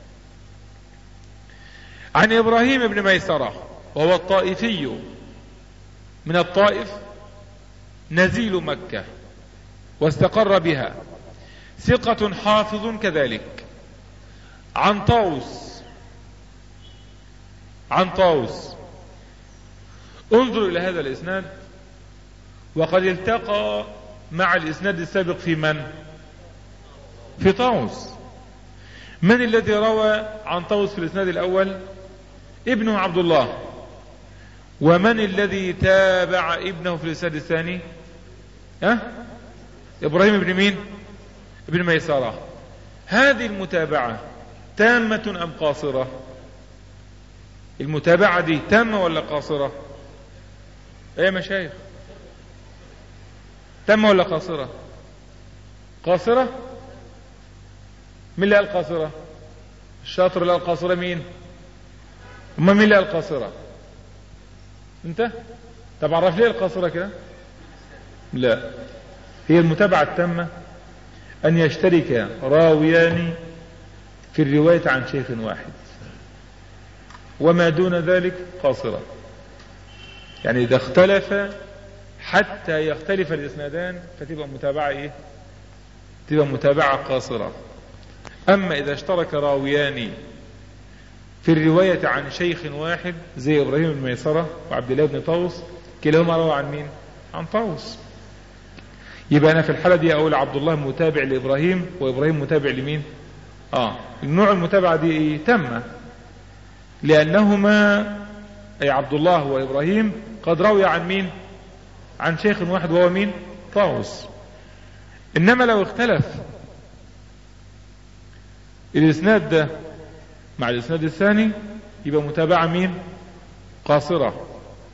عن إبراهيم بن ميسرة وهو الطائفي من الطائف نزيل مكة واستقر بها، ثقة حافظ كذلك. عن طاووس انظر إلى هذا الإسناد، وقد التقى مع الإسناد السابق في من؟ في طاووس. من الذي روى عن طاووس في الإسناد الأول؟ ابنه عبد الله. ومن الذي تابع ابنه في الإسناد الثاني؟ إبراهيم بن مين؟ ابن ميسرة. هذه المتابعة تامة أم قاصرة؟ المتابعة دي تامة ولا قاصرة؟ ايه يا مشايخ؟ تامة ولا قاصرة؟ قاصرة؟ مين اللي قال قاصرة؟ الشاطر اللي قال قاصرة مين؟ أما مين اللي قال قاصرة؟ انت؟ طب عرف ليه القاصرة كده؟ لا، هي المتابعة التامة أن يشترك راويان في الرواية عن شيخ واحد، وما دون ذلك قاصرة. يعني إذا اختلف حتى يختلف الإسنادان فتبقى متابعة إيه؟ تبقى متابعة قاصرة. أما إذا اشترك راويان في الرواية عن شيخ واحد زي إبراهيم بن ميسرة وعبد الله بن طاووس، كلاهما روى عن مين؟ عن طاووس. يبقى أنا في الحالة دي أقول عبد الله متابع لإبراهيم وإبراهيم متابع لمين؟ النوع المتابعة دي إيه؟ تامة، لأنهما أي عبد الله وإبراهيم قد روي عن مين؟ عن شيخ واحد وهو مين؟ طاووس. إنما لو اختلف الإسناد ده مع الإسناد الثاني يبقى متابعة مين؟ قاصرة،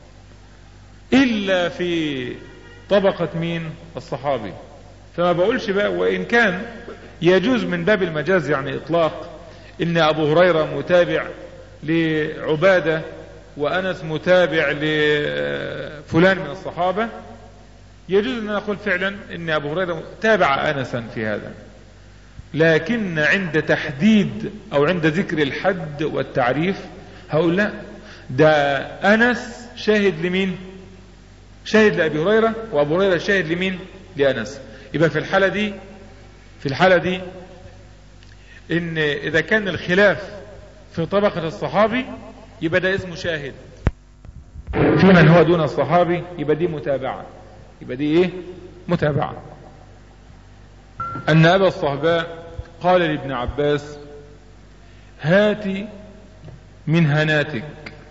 إلا في طبقة مين؟ الصحابي. فما بقولش بقى، وإن كان يجوز من باب المجاز يعني إطلاق إن أبو هريرة متابع لعبادة وأنس متابع لفلان من الصحابة، يجوز أن نقول فعلا إن أبو هريرة تابع أنسا في هذا. لكن عند تحديد أو عند ذكر الحد والتعريف هقول لا، ده أنس شاهد لمين؟ شاهد لأبي هريرة، وأبو هريرة شاهد لمين؟ لأنس. يبقى في الحالة دي إن إذا كان الخلاف في طبقة الصحابي يبقى ده اسمه شاهد، في من هو دون الصحابي يبقى دي متابعة. يبقى دي إيه؟ متابعة. أن أبا الصهباء قال لابن عباس: هات من هناتك،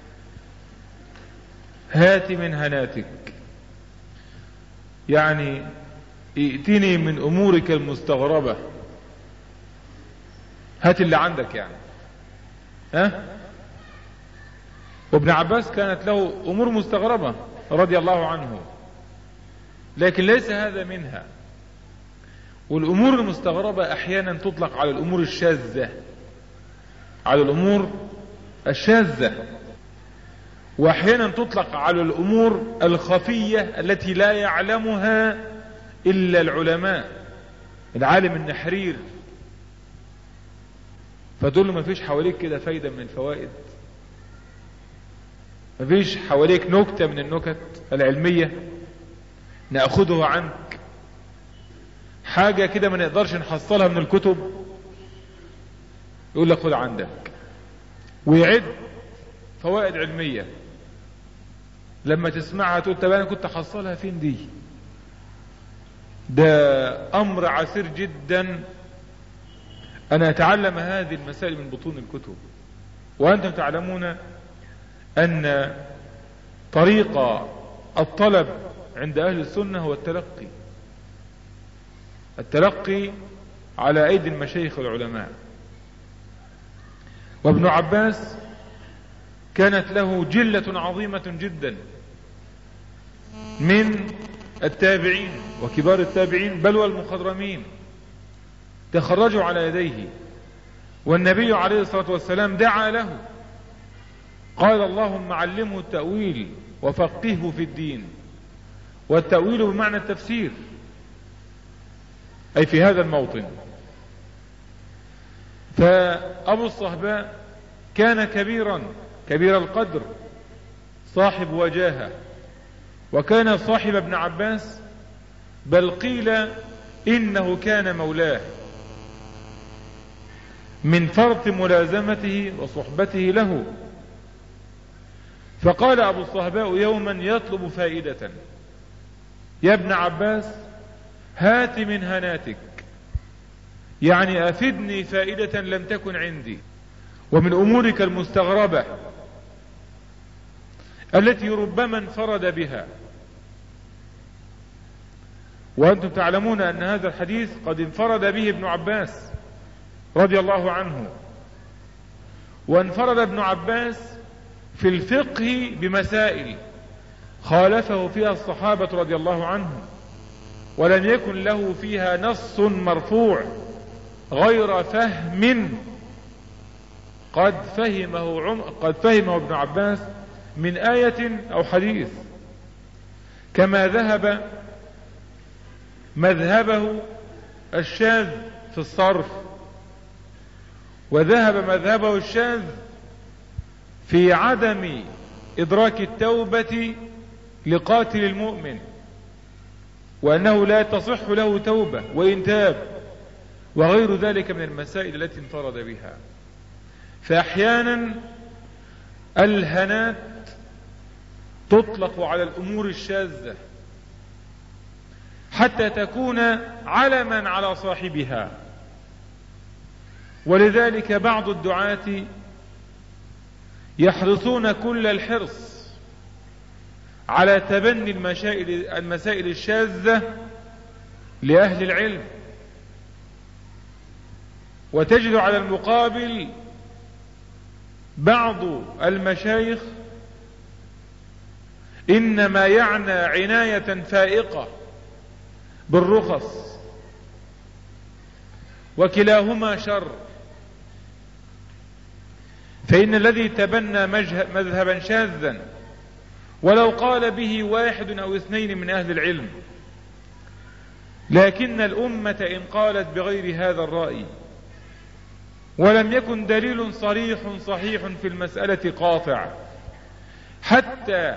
هات من هناتك، يعني ائتني من أمورك المستغربة، هات اللي عندك يعني. وابن عباس كانت له أمور مستغربة رضي الله عنه، لكن ليس هذا منها. والأمور المستغربة أحيانا تطلق على الأمور الشاذة، على الأمور الشاذة، وأحيانا تطلق على الأمور الخفية التي لا يعلمها إلا العلماء، العالم النحرير. فدول ما فيش حواليك كده فايدة من الفوائد، ما فيش حواليك نكتة من النكت العلمية نأخذه عنك، حاجة كده ما نقدرش نحصلها من الكتب، يقول لك خد عندك، ويعد فوائد علمية لما تسمعها تقول طب انا كنت حصلها فين دي. ده امر عسير جدا ان اتعلم هذه المسائل من بطون الكتب. وانتم تعلمون ان طريق الطلب عند اهل السنة هو التلقي على ايدي المشايخ والعلماء. وابن عباس كانت له جلة عظيمة جدا من التابعين وكبار التابعين بل والمخضرمين تخرجوا على يديه، والنبي عليه الصلاة والسلام دعا له، قال اللهم علمه التأويل وفقهه في الدين. والتأويل بمعنى التفسير، أي في هذا الموطن. فأبو الصهباء كان كبير القدر، صاحب وجاهة، وكان صاحب ابن عباس، بل قيل إنه كان مولاه من فرط ملازمته وصحبته له. فقال أبو الصهباء يوما يطلب فائدة: يا ابن عباس، هات من هناتك، يعني أفدني فائدة لم تكن عندي، ومن أمورك المستغربة التي ربما انفرد بها. وأنتم تعلمون أن هذا الحديث قد انفرد به ابن عباس رضي الله عنه، وانفرد ابن عباس في الفقه بمسائل خالفه فيها الصحابة رضي الله عنهم، ولم يكن له فيها نص مرفوع غير فهم قد فهمه ابن عباس من آية أو حديث، كما ذهب مذهبه الشاذ في الصرف، وذهب مذهبه الشاذ في عدم إدراك التوبة لقاتل المؤمن، وأنه لا تصح له توبة وإن تاب، وغير ذلك من المسائل التي انفرد بها. فأحيانا الهنات تطلق على الأمور الشاذة حتى تكون علما على صاحبها. ولذلك بعض الدعاة يحرصون كل الحرص على تبني المسائل الشاذة لأهل العلم، وتجد على المقابل بعض المشايخ إنما يعنى عناية فائقة بالرخص، وكلاهما شر. فإن الذي تبنى مذهبا شاذا ولو قال به واحد أو اثنين من أهل العلم، لكن الأمة إن قالت بغير هذا الرأي ولم يكن دليل صحيح في المسألة قاطع، حتى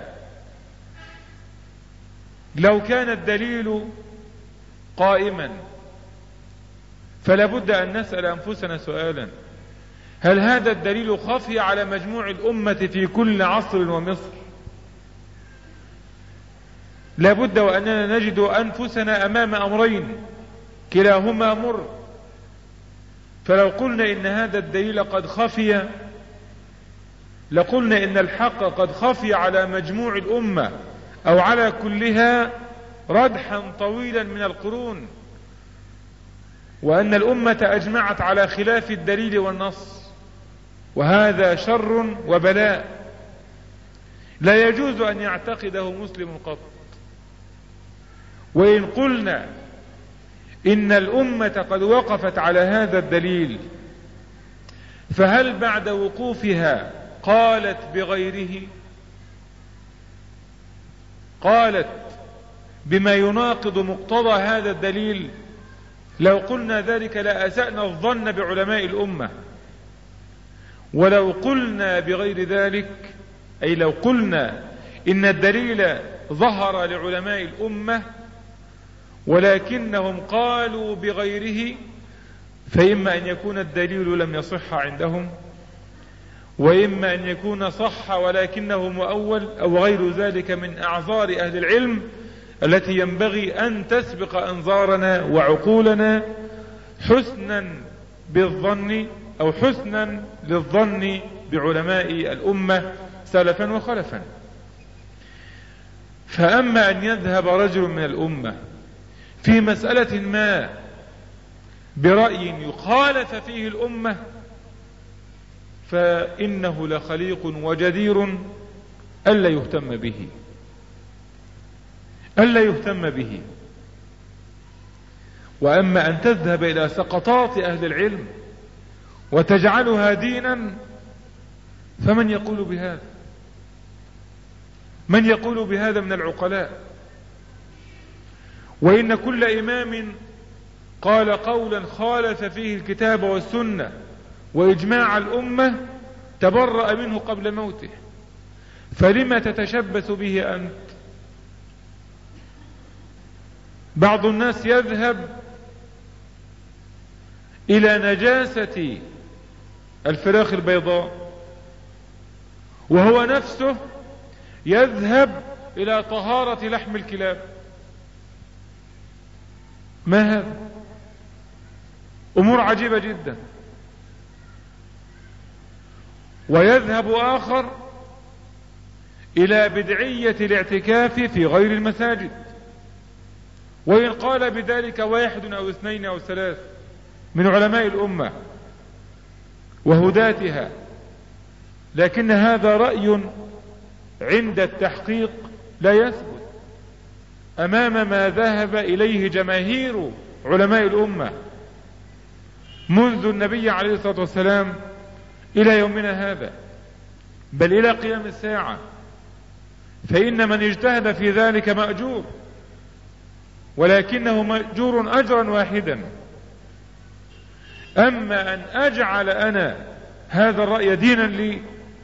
لو كان الدليل قائما، فلا بد أن نسأل أنفسنا سؤالا: هل هذا الدليل خفي على مجموع الأمة في كل عصر ومصر؟ لا بد وأننا نجد أنفسنا أمام أمرين كلاهما مر. فلو قلنا إن هذا الدليل قد خفي، لقلنا إن الحق قد خفي على مجموع الأمة أو على كلها ردحا طويلا من القرون، وأن الأمة أجمعت على خلاف الدليل والنص، وهذا شر وبلاء لا يجوز أن يعتقده مسلم قط. وإن قلنا إن الأمة قد وقفت على هذا الدليل، فهل بعد وقوفها قالت بغيره؟ قالت بما يناقض مقتضى هذا الدليل؟ لو قلنا ذلك لأسأنا الظن بعلماء الأمة. ولو قلنا بغير ذلك، أي لو قلنا إن الدليل ظهر لعلماء الأمة ولكنهم قالوا بغيره، فإما أن يكون الدليل لم يصح عندهم، وإما أن يكون صح ولكنه مؤول، أو غير ذلك من أعذار أهل العلم التي ينبغي أن تسبق أنظارنا وعقولنا حسنا بالظن، أو حسنا للظن بعلماء الأمة سلفا وخلفا. فأما أن يذهب رجل من الأمة في مسألة ما برأي يخالف فيه الأمة، فإنه لخليق وجدير ألا يهتم به. وأما أن تذهب إلى سقطات أهل العلم وتجعلها دينا، فمن يقول بهذا؟ من يقول بهذا من العقلاء؟ وإن كل إمام قال قولا خالف فيه الكتاب والسنة وإجماع الأمة تبرأ منه قبل موته، فلما تتشبث به أنت؟ بعض الناس يذهب إلى نجاسة الفراخ البيضاء، وهو نفسه يذهب إلى طهارة لحم الكلاب. ما هذا؟ أمور عجيبة جدا. ويذهب آخر إلى بدعية الاعتكاف في غير المساجد، وإن قال بذلك 1 أو 2 أو 3 من علماء الأمة وهداتها، لكن هذا رأي عند التحقيق لا يثبت أمام ما ذهب إليه جماهير علماء الأمة منذ النبي عليه الصلاة والسلام إلى يومنا هذا، بل إلى قيام الساعة. فإن من اجتهد في ذلك مأجور، ولكنه مأجور أجرا واحدا. أما أن أجعل أنا هذا الرأي دينا لي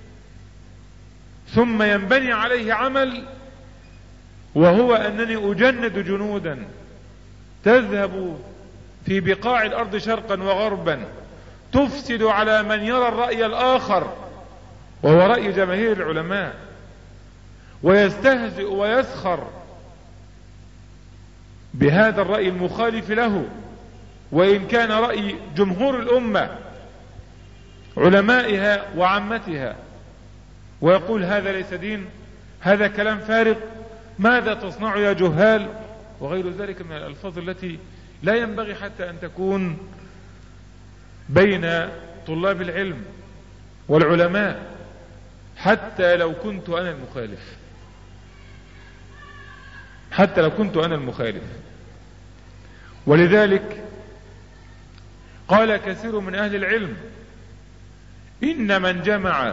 ثم ينبني عليه عمل، وهو أنني أجند جنودا تذهب في بقاع الأرض شرقا وغربا تفسد على من يرى الرأي الآخر وهو رأي جماهير العلماء، ويستهزئ ويسخر بهذا الرأي المخالف له، وإن كان رأي جمهور الأمة علمائها وعامتها، ويقول هذا ليس دين، هذا كلام فارغ، ماذا تصنع يا جهال، وغير ذلك من الألفاظ التي لا ينبغي حتى أن تكون بين طلاب العلم والعلماء، حتى لو كنت أنا المخالف، حتى لو كنت أنا المخالف. ولذلك قال كثير من أهل العلم إن من جمع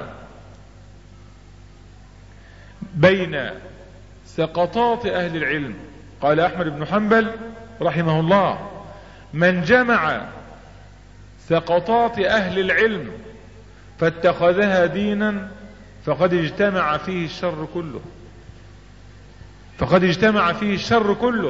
بين سقطات أهل العلم، قال أحمد بن حنبل رحمه الله، من جمع سقطات أهل العلم فاتخذها دينا فقد اجتمع فيه الشر كله، فقد اجتمع فيه الشر كله.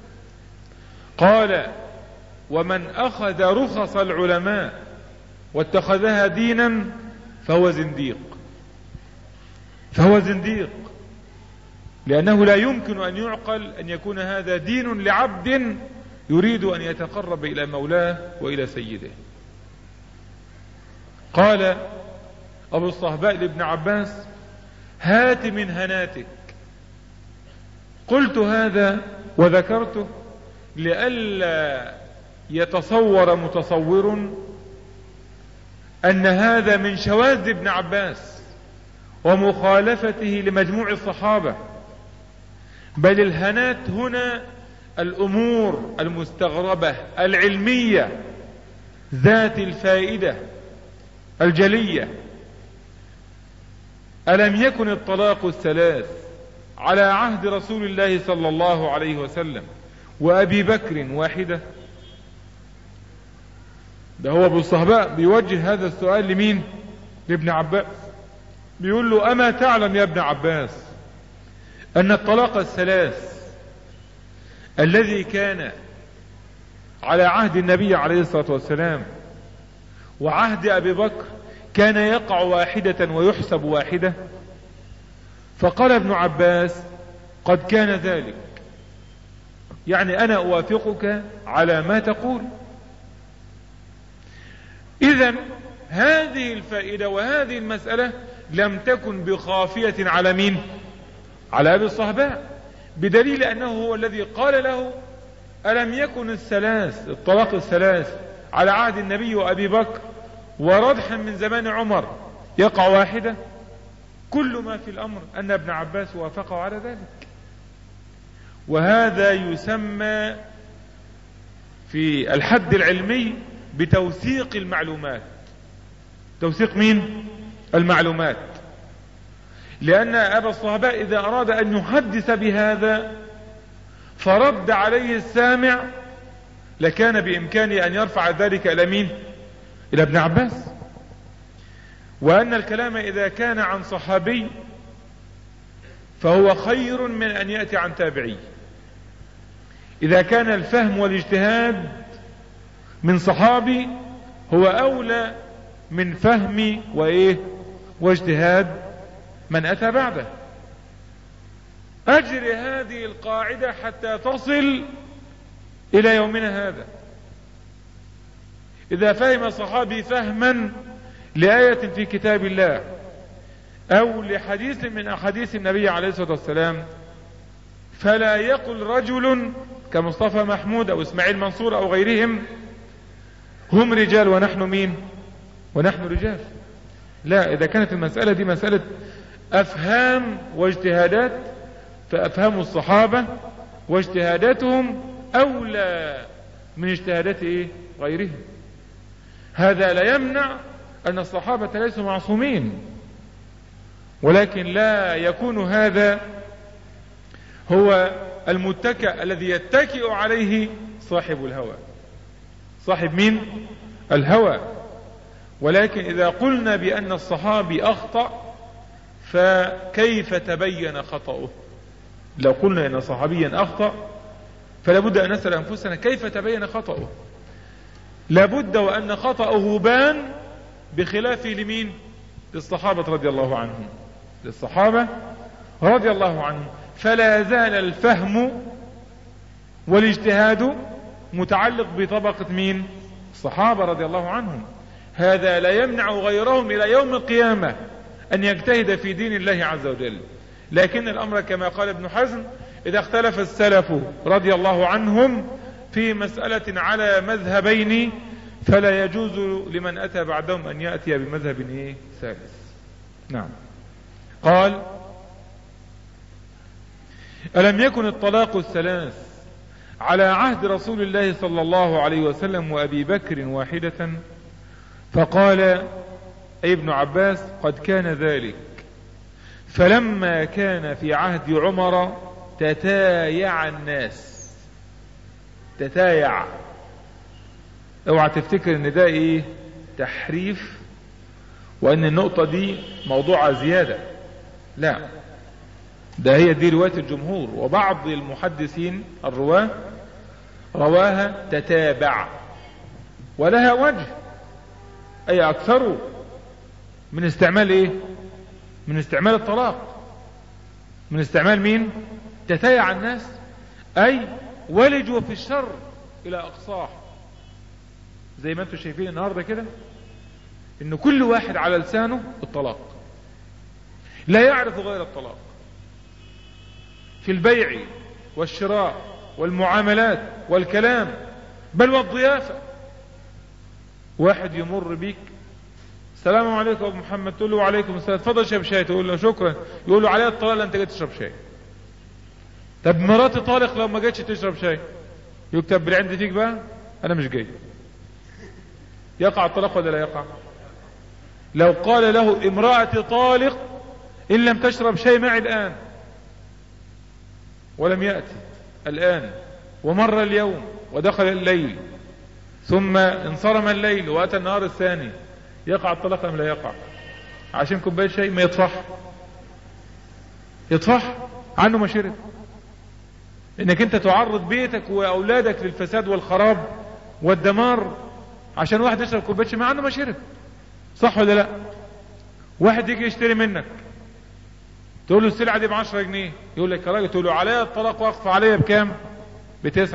قال ومن أخذ رخص العلماء واتخذها دينا فهو زنديق، فهو زنديق، لأنه لا يمكن أن يعقل أن يكون هذا دين لعبد يريد أن يتقرب إلى مولاه وإلى سيده. قال أبو الصهباء لابن عباس هات من هناتك. قلت هذا وذكرته لئلا يتصور متصور أن هذا من شواذ ابن عباس ومخالفته لمجموع الصحابة، بل الهنات هنا الأمور المستغربة العلمية ذات الفائدة الجلية. ألم يكن الطلاق الثلاث على عهد رسول الله صلى الله عليه وسلم وأبي بكر واحدة؟ ده هو أبو الصهباء بيوجه هذا السؤال لمين؟ لابن عباس، بيقول له أما تعلم يا ابن عباس أن الطلاق الثلاث الذي كان على عهد النبي عليه الصلاة والسلام وعهد أبي بكر كان يقع واحدة ويحسب واحدة؟ فقال ابن عباس قد كان ذلك، يعني أنا أوافقك على ما تقول. إذن هذه الفائدة وهذه المسألة لم تكن بخافية على مين؟ على أبي الصهباء، بدليل أنه هو الذي قال له ألم يكن الطلاق الثلاث على عهد النبي وأبي بكر وردحا من زمان عمر يقع واحدة؟ كل ما في الأمر أن ابن عباس وافقه على ذلك. وهذا يسمى في الحد العلمي بتوثيق المعلومات. توثيق مين؟ المعلومات. لأن أبا الصهباء إذا أراد أن يحدث بهذا فرد عليه السامع لكان بإمكانه أن يرفع ذلك إلى مين؟ إلى ابن عباس. وأن الكلام إذا كان عن صحابي فهو خير من أن يأتي عن تابعي. إذا كان الفهم والاجتهاد من صحابي هو أولى من فهم واجتهاد من أتى بعده. أجر هذه القاعدة حتى تصل إلى يومنا هذا. إذا فهم صحابي فهما لآية في كتاب الله أو لحديث من أحاديث النبي عليه الصلاة والسلام فلا يقل رجل كمصطفى محمود أو إسماعيل منصور أو غيرهم هم رجال ونحن مين ونحن رجال. لا، إذا كانت المسألة دي مسألة أفهام واجتهادات فأفهام الصحابة واجتهاداتهم أولى من اجتهادات غيرهم. هذا لا يمنع أن الصحابة ليسوا معصومين، ولكن لا يكون هذا هو المتكئ الذي يتكئ عليه صاحب الهوى. صاحب مين؟ الهوى. ولكن إذا قلنا بأن الصحابي أخطأ فكيف تبين خطأه؟ لو قلنا أن صحابيا أخطأ فلابد أن نسأل أنفسنا كيف تبين خطأه. لابد وأن خطأه بان بخلافه لمين؟ للصحابة رضي الله عنهم. للصحابة رضي الله عنهم. فلا زال الفهم والاجتهاد متعلق بطبقة مين؟ الصحابة رضي الله عنهم. هذا لا يمنع غيرهم إلى يوم القيامة أن يجتهد في دين الله عز وجل. لكن الأمر كما قال ابن حزم إذا اختلف السلف رضي الله عنهم في مسألة على مذهبين فلا يجوز لمن أتى بعدهم أن يأتي بمذهب ثالث. نعم. قال ألم يكن الطلاق الثلاث على عهد رسول الله صلى الله عليه وسلم وأبي بكر واحدة؟ فقال أي ابن عباس قد كان ذلك، فلما كان في عهد عمر تتايع الناس. تتايع، اوعى تفتكر ان ده تحريف وان النقطة دي موضوع زيادة. لا، ده هي دي رواية الجمهور، وبعض المحدثين الرواة رواها تتابع ولها وجه، اي اكثر من استعمال من استعمال الطلاق، من استعمال مين؟ تتايع الناس، اي ولجوا في الشر الى اقصاه. زي ما انتم شايفين النهاردة كده ان كل واحد على لسانه الطلاق، لا يعرف غير الطلاق في البيع والشراء والمعاملات والكلام بل والضيافة. واحد يمر بيك السلام عليكم ابو محمد، تقول له وعليكم السلام، اتفضل اشرب شاي، تقول له شكرا، يقول له عليها الطلاق لا انت جاي تشرب شاي. طب مراتي طالق لو ما جيتش تشرب شاي، يكتب بالعند فيك بقى انا مش جاي. يقع الطلاق ولا لا يقع؟ لو قال له امرأتي طالق ان لم تشرب شاي معي الان، ولم يأتي الآن ومر اليوم ودخل الليل ثم انصرم الليل وأتى النهار الثاني، يقع الطلاق أم لا يقع؟ عشان كوباية شيء ما يطفح عنه ما شرب. انك انت تعرض بيتك واولادك للفساد والخراب والدمار عشان واحد يشرب كوباية شيء مع عنه ما شرب. صح ولا لا؟ واحد يجي يشتري منك تقول له السلعة دي ب10 جنيه، يقول لك يا راجل، تقول له عليها الطلاق واقف عليها بكام؟ ب9.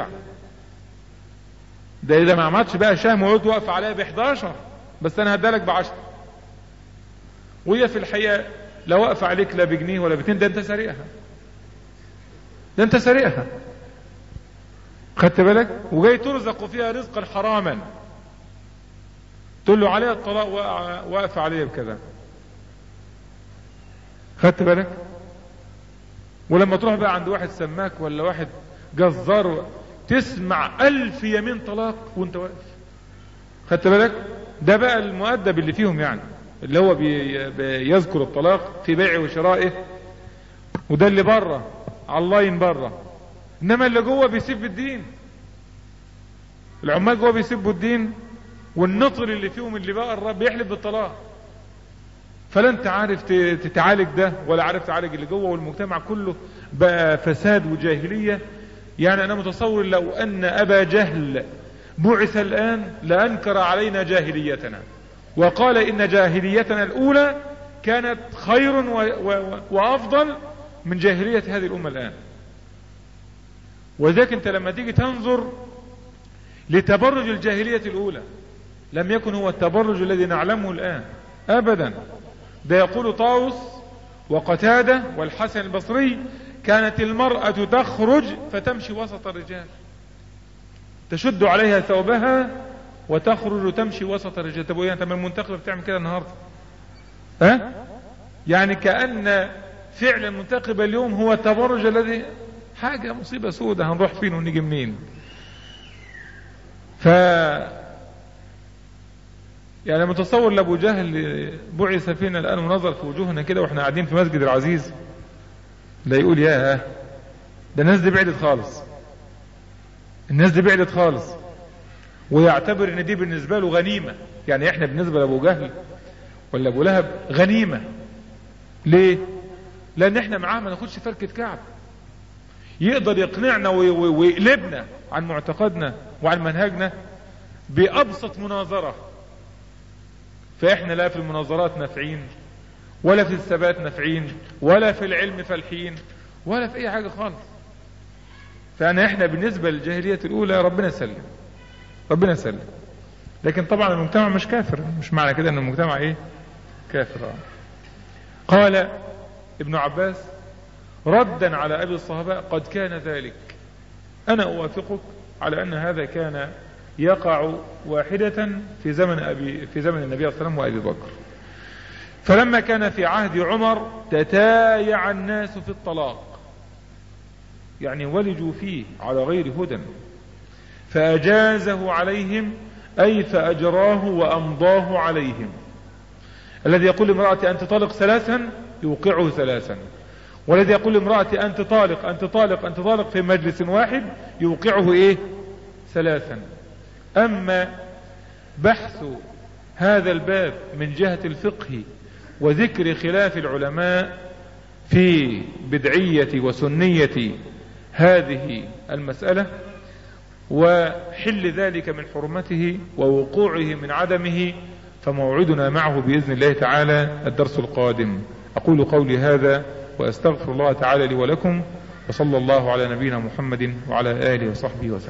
ده اذا ما عملتش بقى شهم وقلت واقف عليها ب11 بس انا هدالك ب10، وهي في الحقيقة لا واقف عليك لا بجنيه ولا ب2، ده انت سريقها، ده انت سريقها. خدت بالك؟ وجاي ترزق فيها رزقا حراما تقول له عليها الطلاق واقف عليها بكذا. خدت بالك؟ ولما تروح بقى عند واحد سماك ولا واحد جزار تسمع 1000 يمين طلاق وانت واقف. خدت بالك؟ ده بقى المؤدب اللي فيهم يعني. اللي هو بيذكر الطلاق في بيعه وشرائه، وده اللي بره على اللاين بره. انما اللي جوه بيسب الدين، العمال جوه بيسبوا الدين، والنطر اللي فيهم اللي بقى بيحلف بالطلاق. فلا انت عارف تتعالج ده ولا عارف تعالج اللي جوه، والمجتمع كله بقى فساد وجاهلية. يعني انا متصور لو ان ابا جهل بعث الان لانكر علينا جاهليتنا وقال ان جاهليتنا الاولى كانت خير وافضل من جاهلية هذه الامة الان. وذلك انت لما تيجي تنظر لتبرج الجاهلية الاولى، لم يكن هو التبرج الذي نعلمه الان ابدا. ده يقول طاووس وقتادة والحسن البصري: كانت المرأة تخرج فتمشي وسط الرجال، تشد عليها ثوبها وتخرج تمشي وسط الرجال. طب يعني المنتخبة بتعمل كده النهاردة؟ يعني كأن فعل المنتخبة اليوم هو التبرج الذي حاجة مصيبة سودة، هنروح فين ونيجي منين؟ يعني متصور لابو جهل بعث فينا الآن ونظر في وجوهنا كده واحنا قاعدين في مسجد العزيز، لا يقول يا ده الناس دي بعدت خالص، الناس دي بعدت خالص، ويعتبر ان دي بالنسبة له غنيمة. يعني احنا بالنسبة لابو جهل ولا ابو لهب غنيمة. ليه؟ لان احنا معاه ما ناخدش فركة كعب، يقدر يقنعنا ويقلبنا عن معتقدنا وعن منهجنا بأبسط مناظرة. فاحنا لا في المناظرات نافعين، ولا في الثبات نافعين، ولا في العلم فالحين، ولا في اي حاجة خالص. احنا بالنسبة للجاهلية الاولى ربنا سلم، ربنا سلم. لكن طبعا المجتمع مش كافر، مش معنى كده ان المجتمع كافر. قال ابن عباس ردا على ابي الصهباء: قد كان ذلك. انا اوافقك على ان هذا كان يقع واحدة في زمن النبي صلى الله عليه وسلم وابي بكر. فلما كان في عهد عمر تتايع الناس في الطلاق، يعني ولجوا فيه على غير هدى، فأجازه عليهم، أي فأجراه وأمضاه عليهم. الذي يقول لامرأة أنت طالق ثلاثا يوقعه ثلاثا، والذي يقول لامرأة أنت طالق أنت طالق أنت طالق في مجلس واحد يوقعه ثلاثا. أما بحث هذا الباب من جهة الفقه وذكر خلاف العلماء في بدعية وسنية هذه المسألة وحل ذلك من حرمته ووقوعه من عدمه، فموعدنا معه بإذن الله تعالى الدرس القادم. أقول قولي هذا وأستغفر الله تعالى لي ولكم، وصلى الله على نبينا محمد وعلى آله وصحبه وسلم.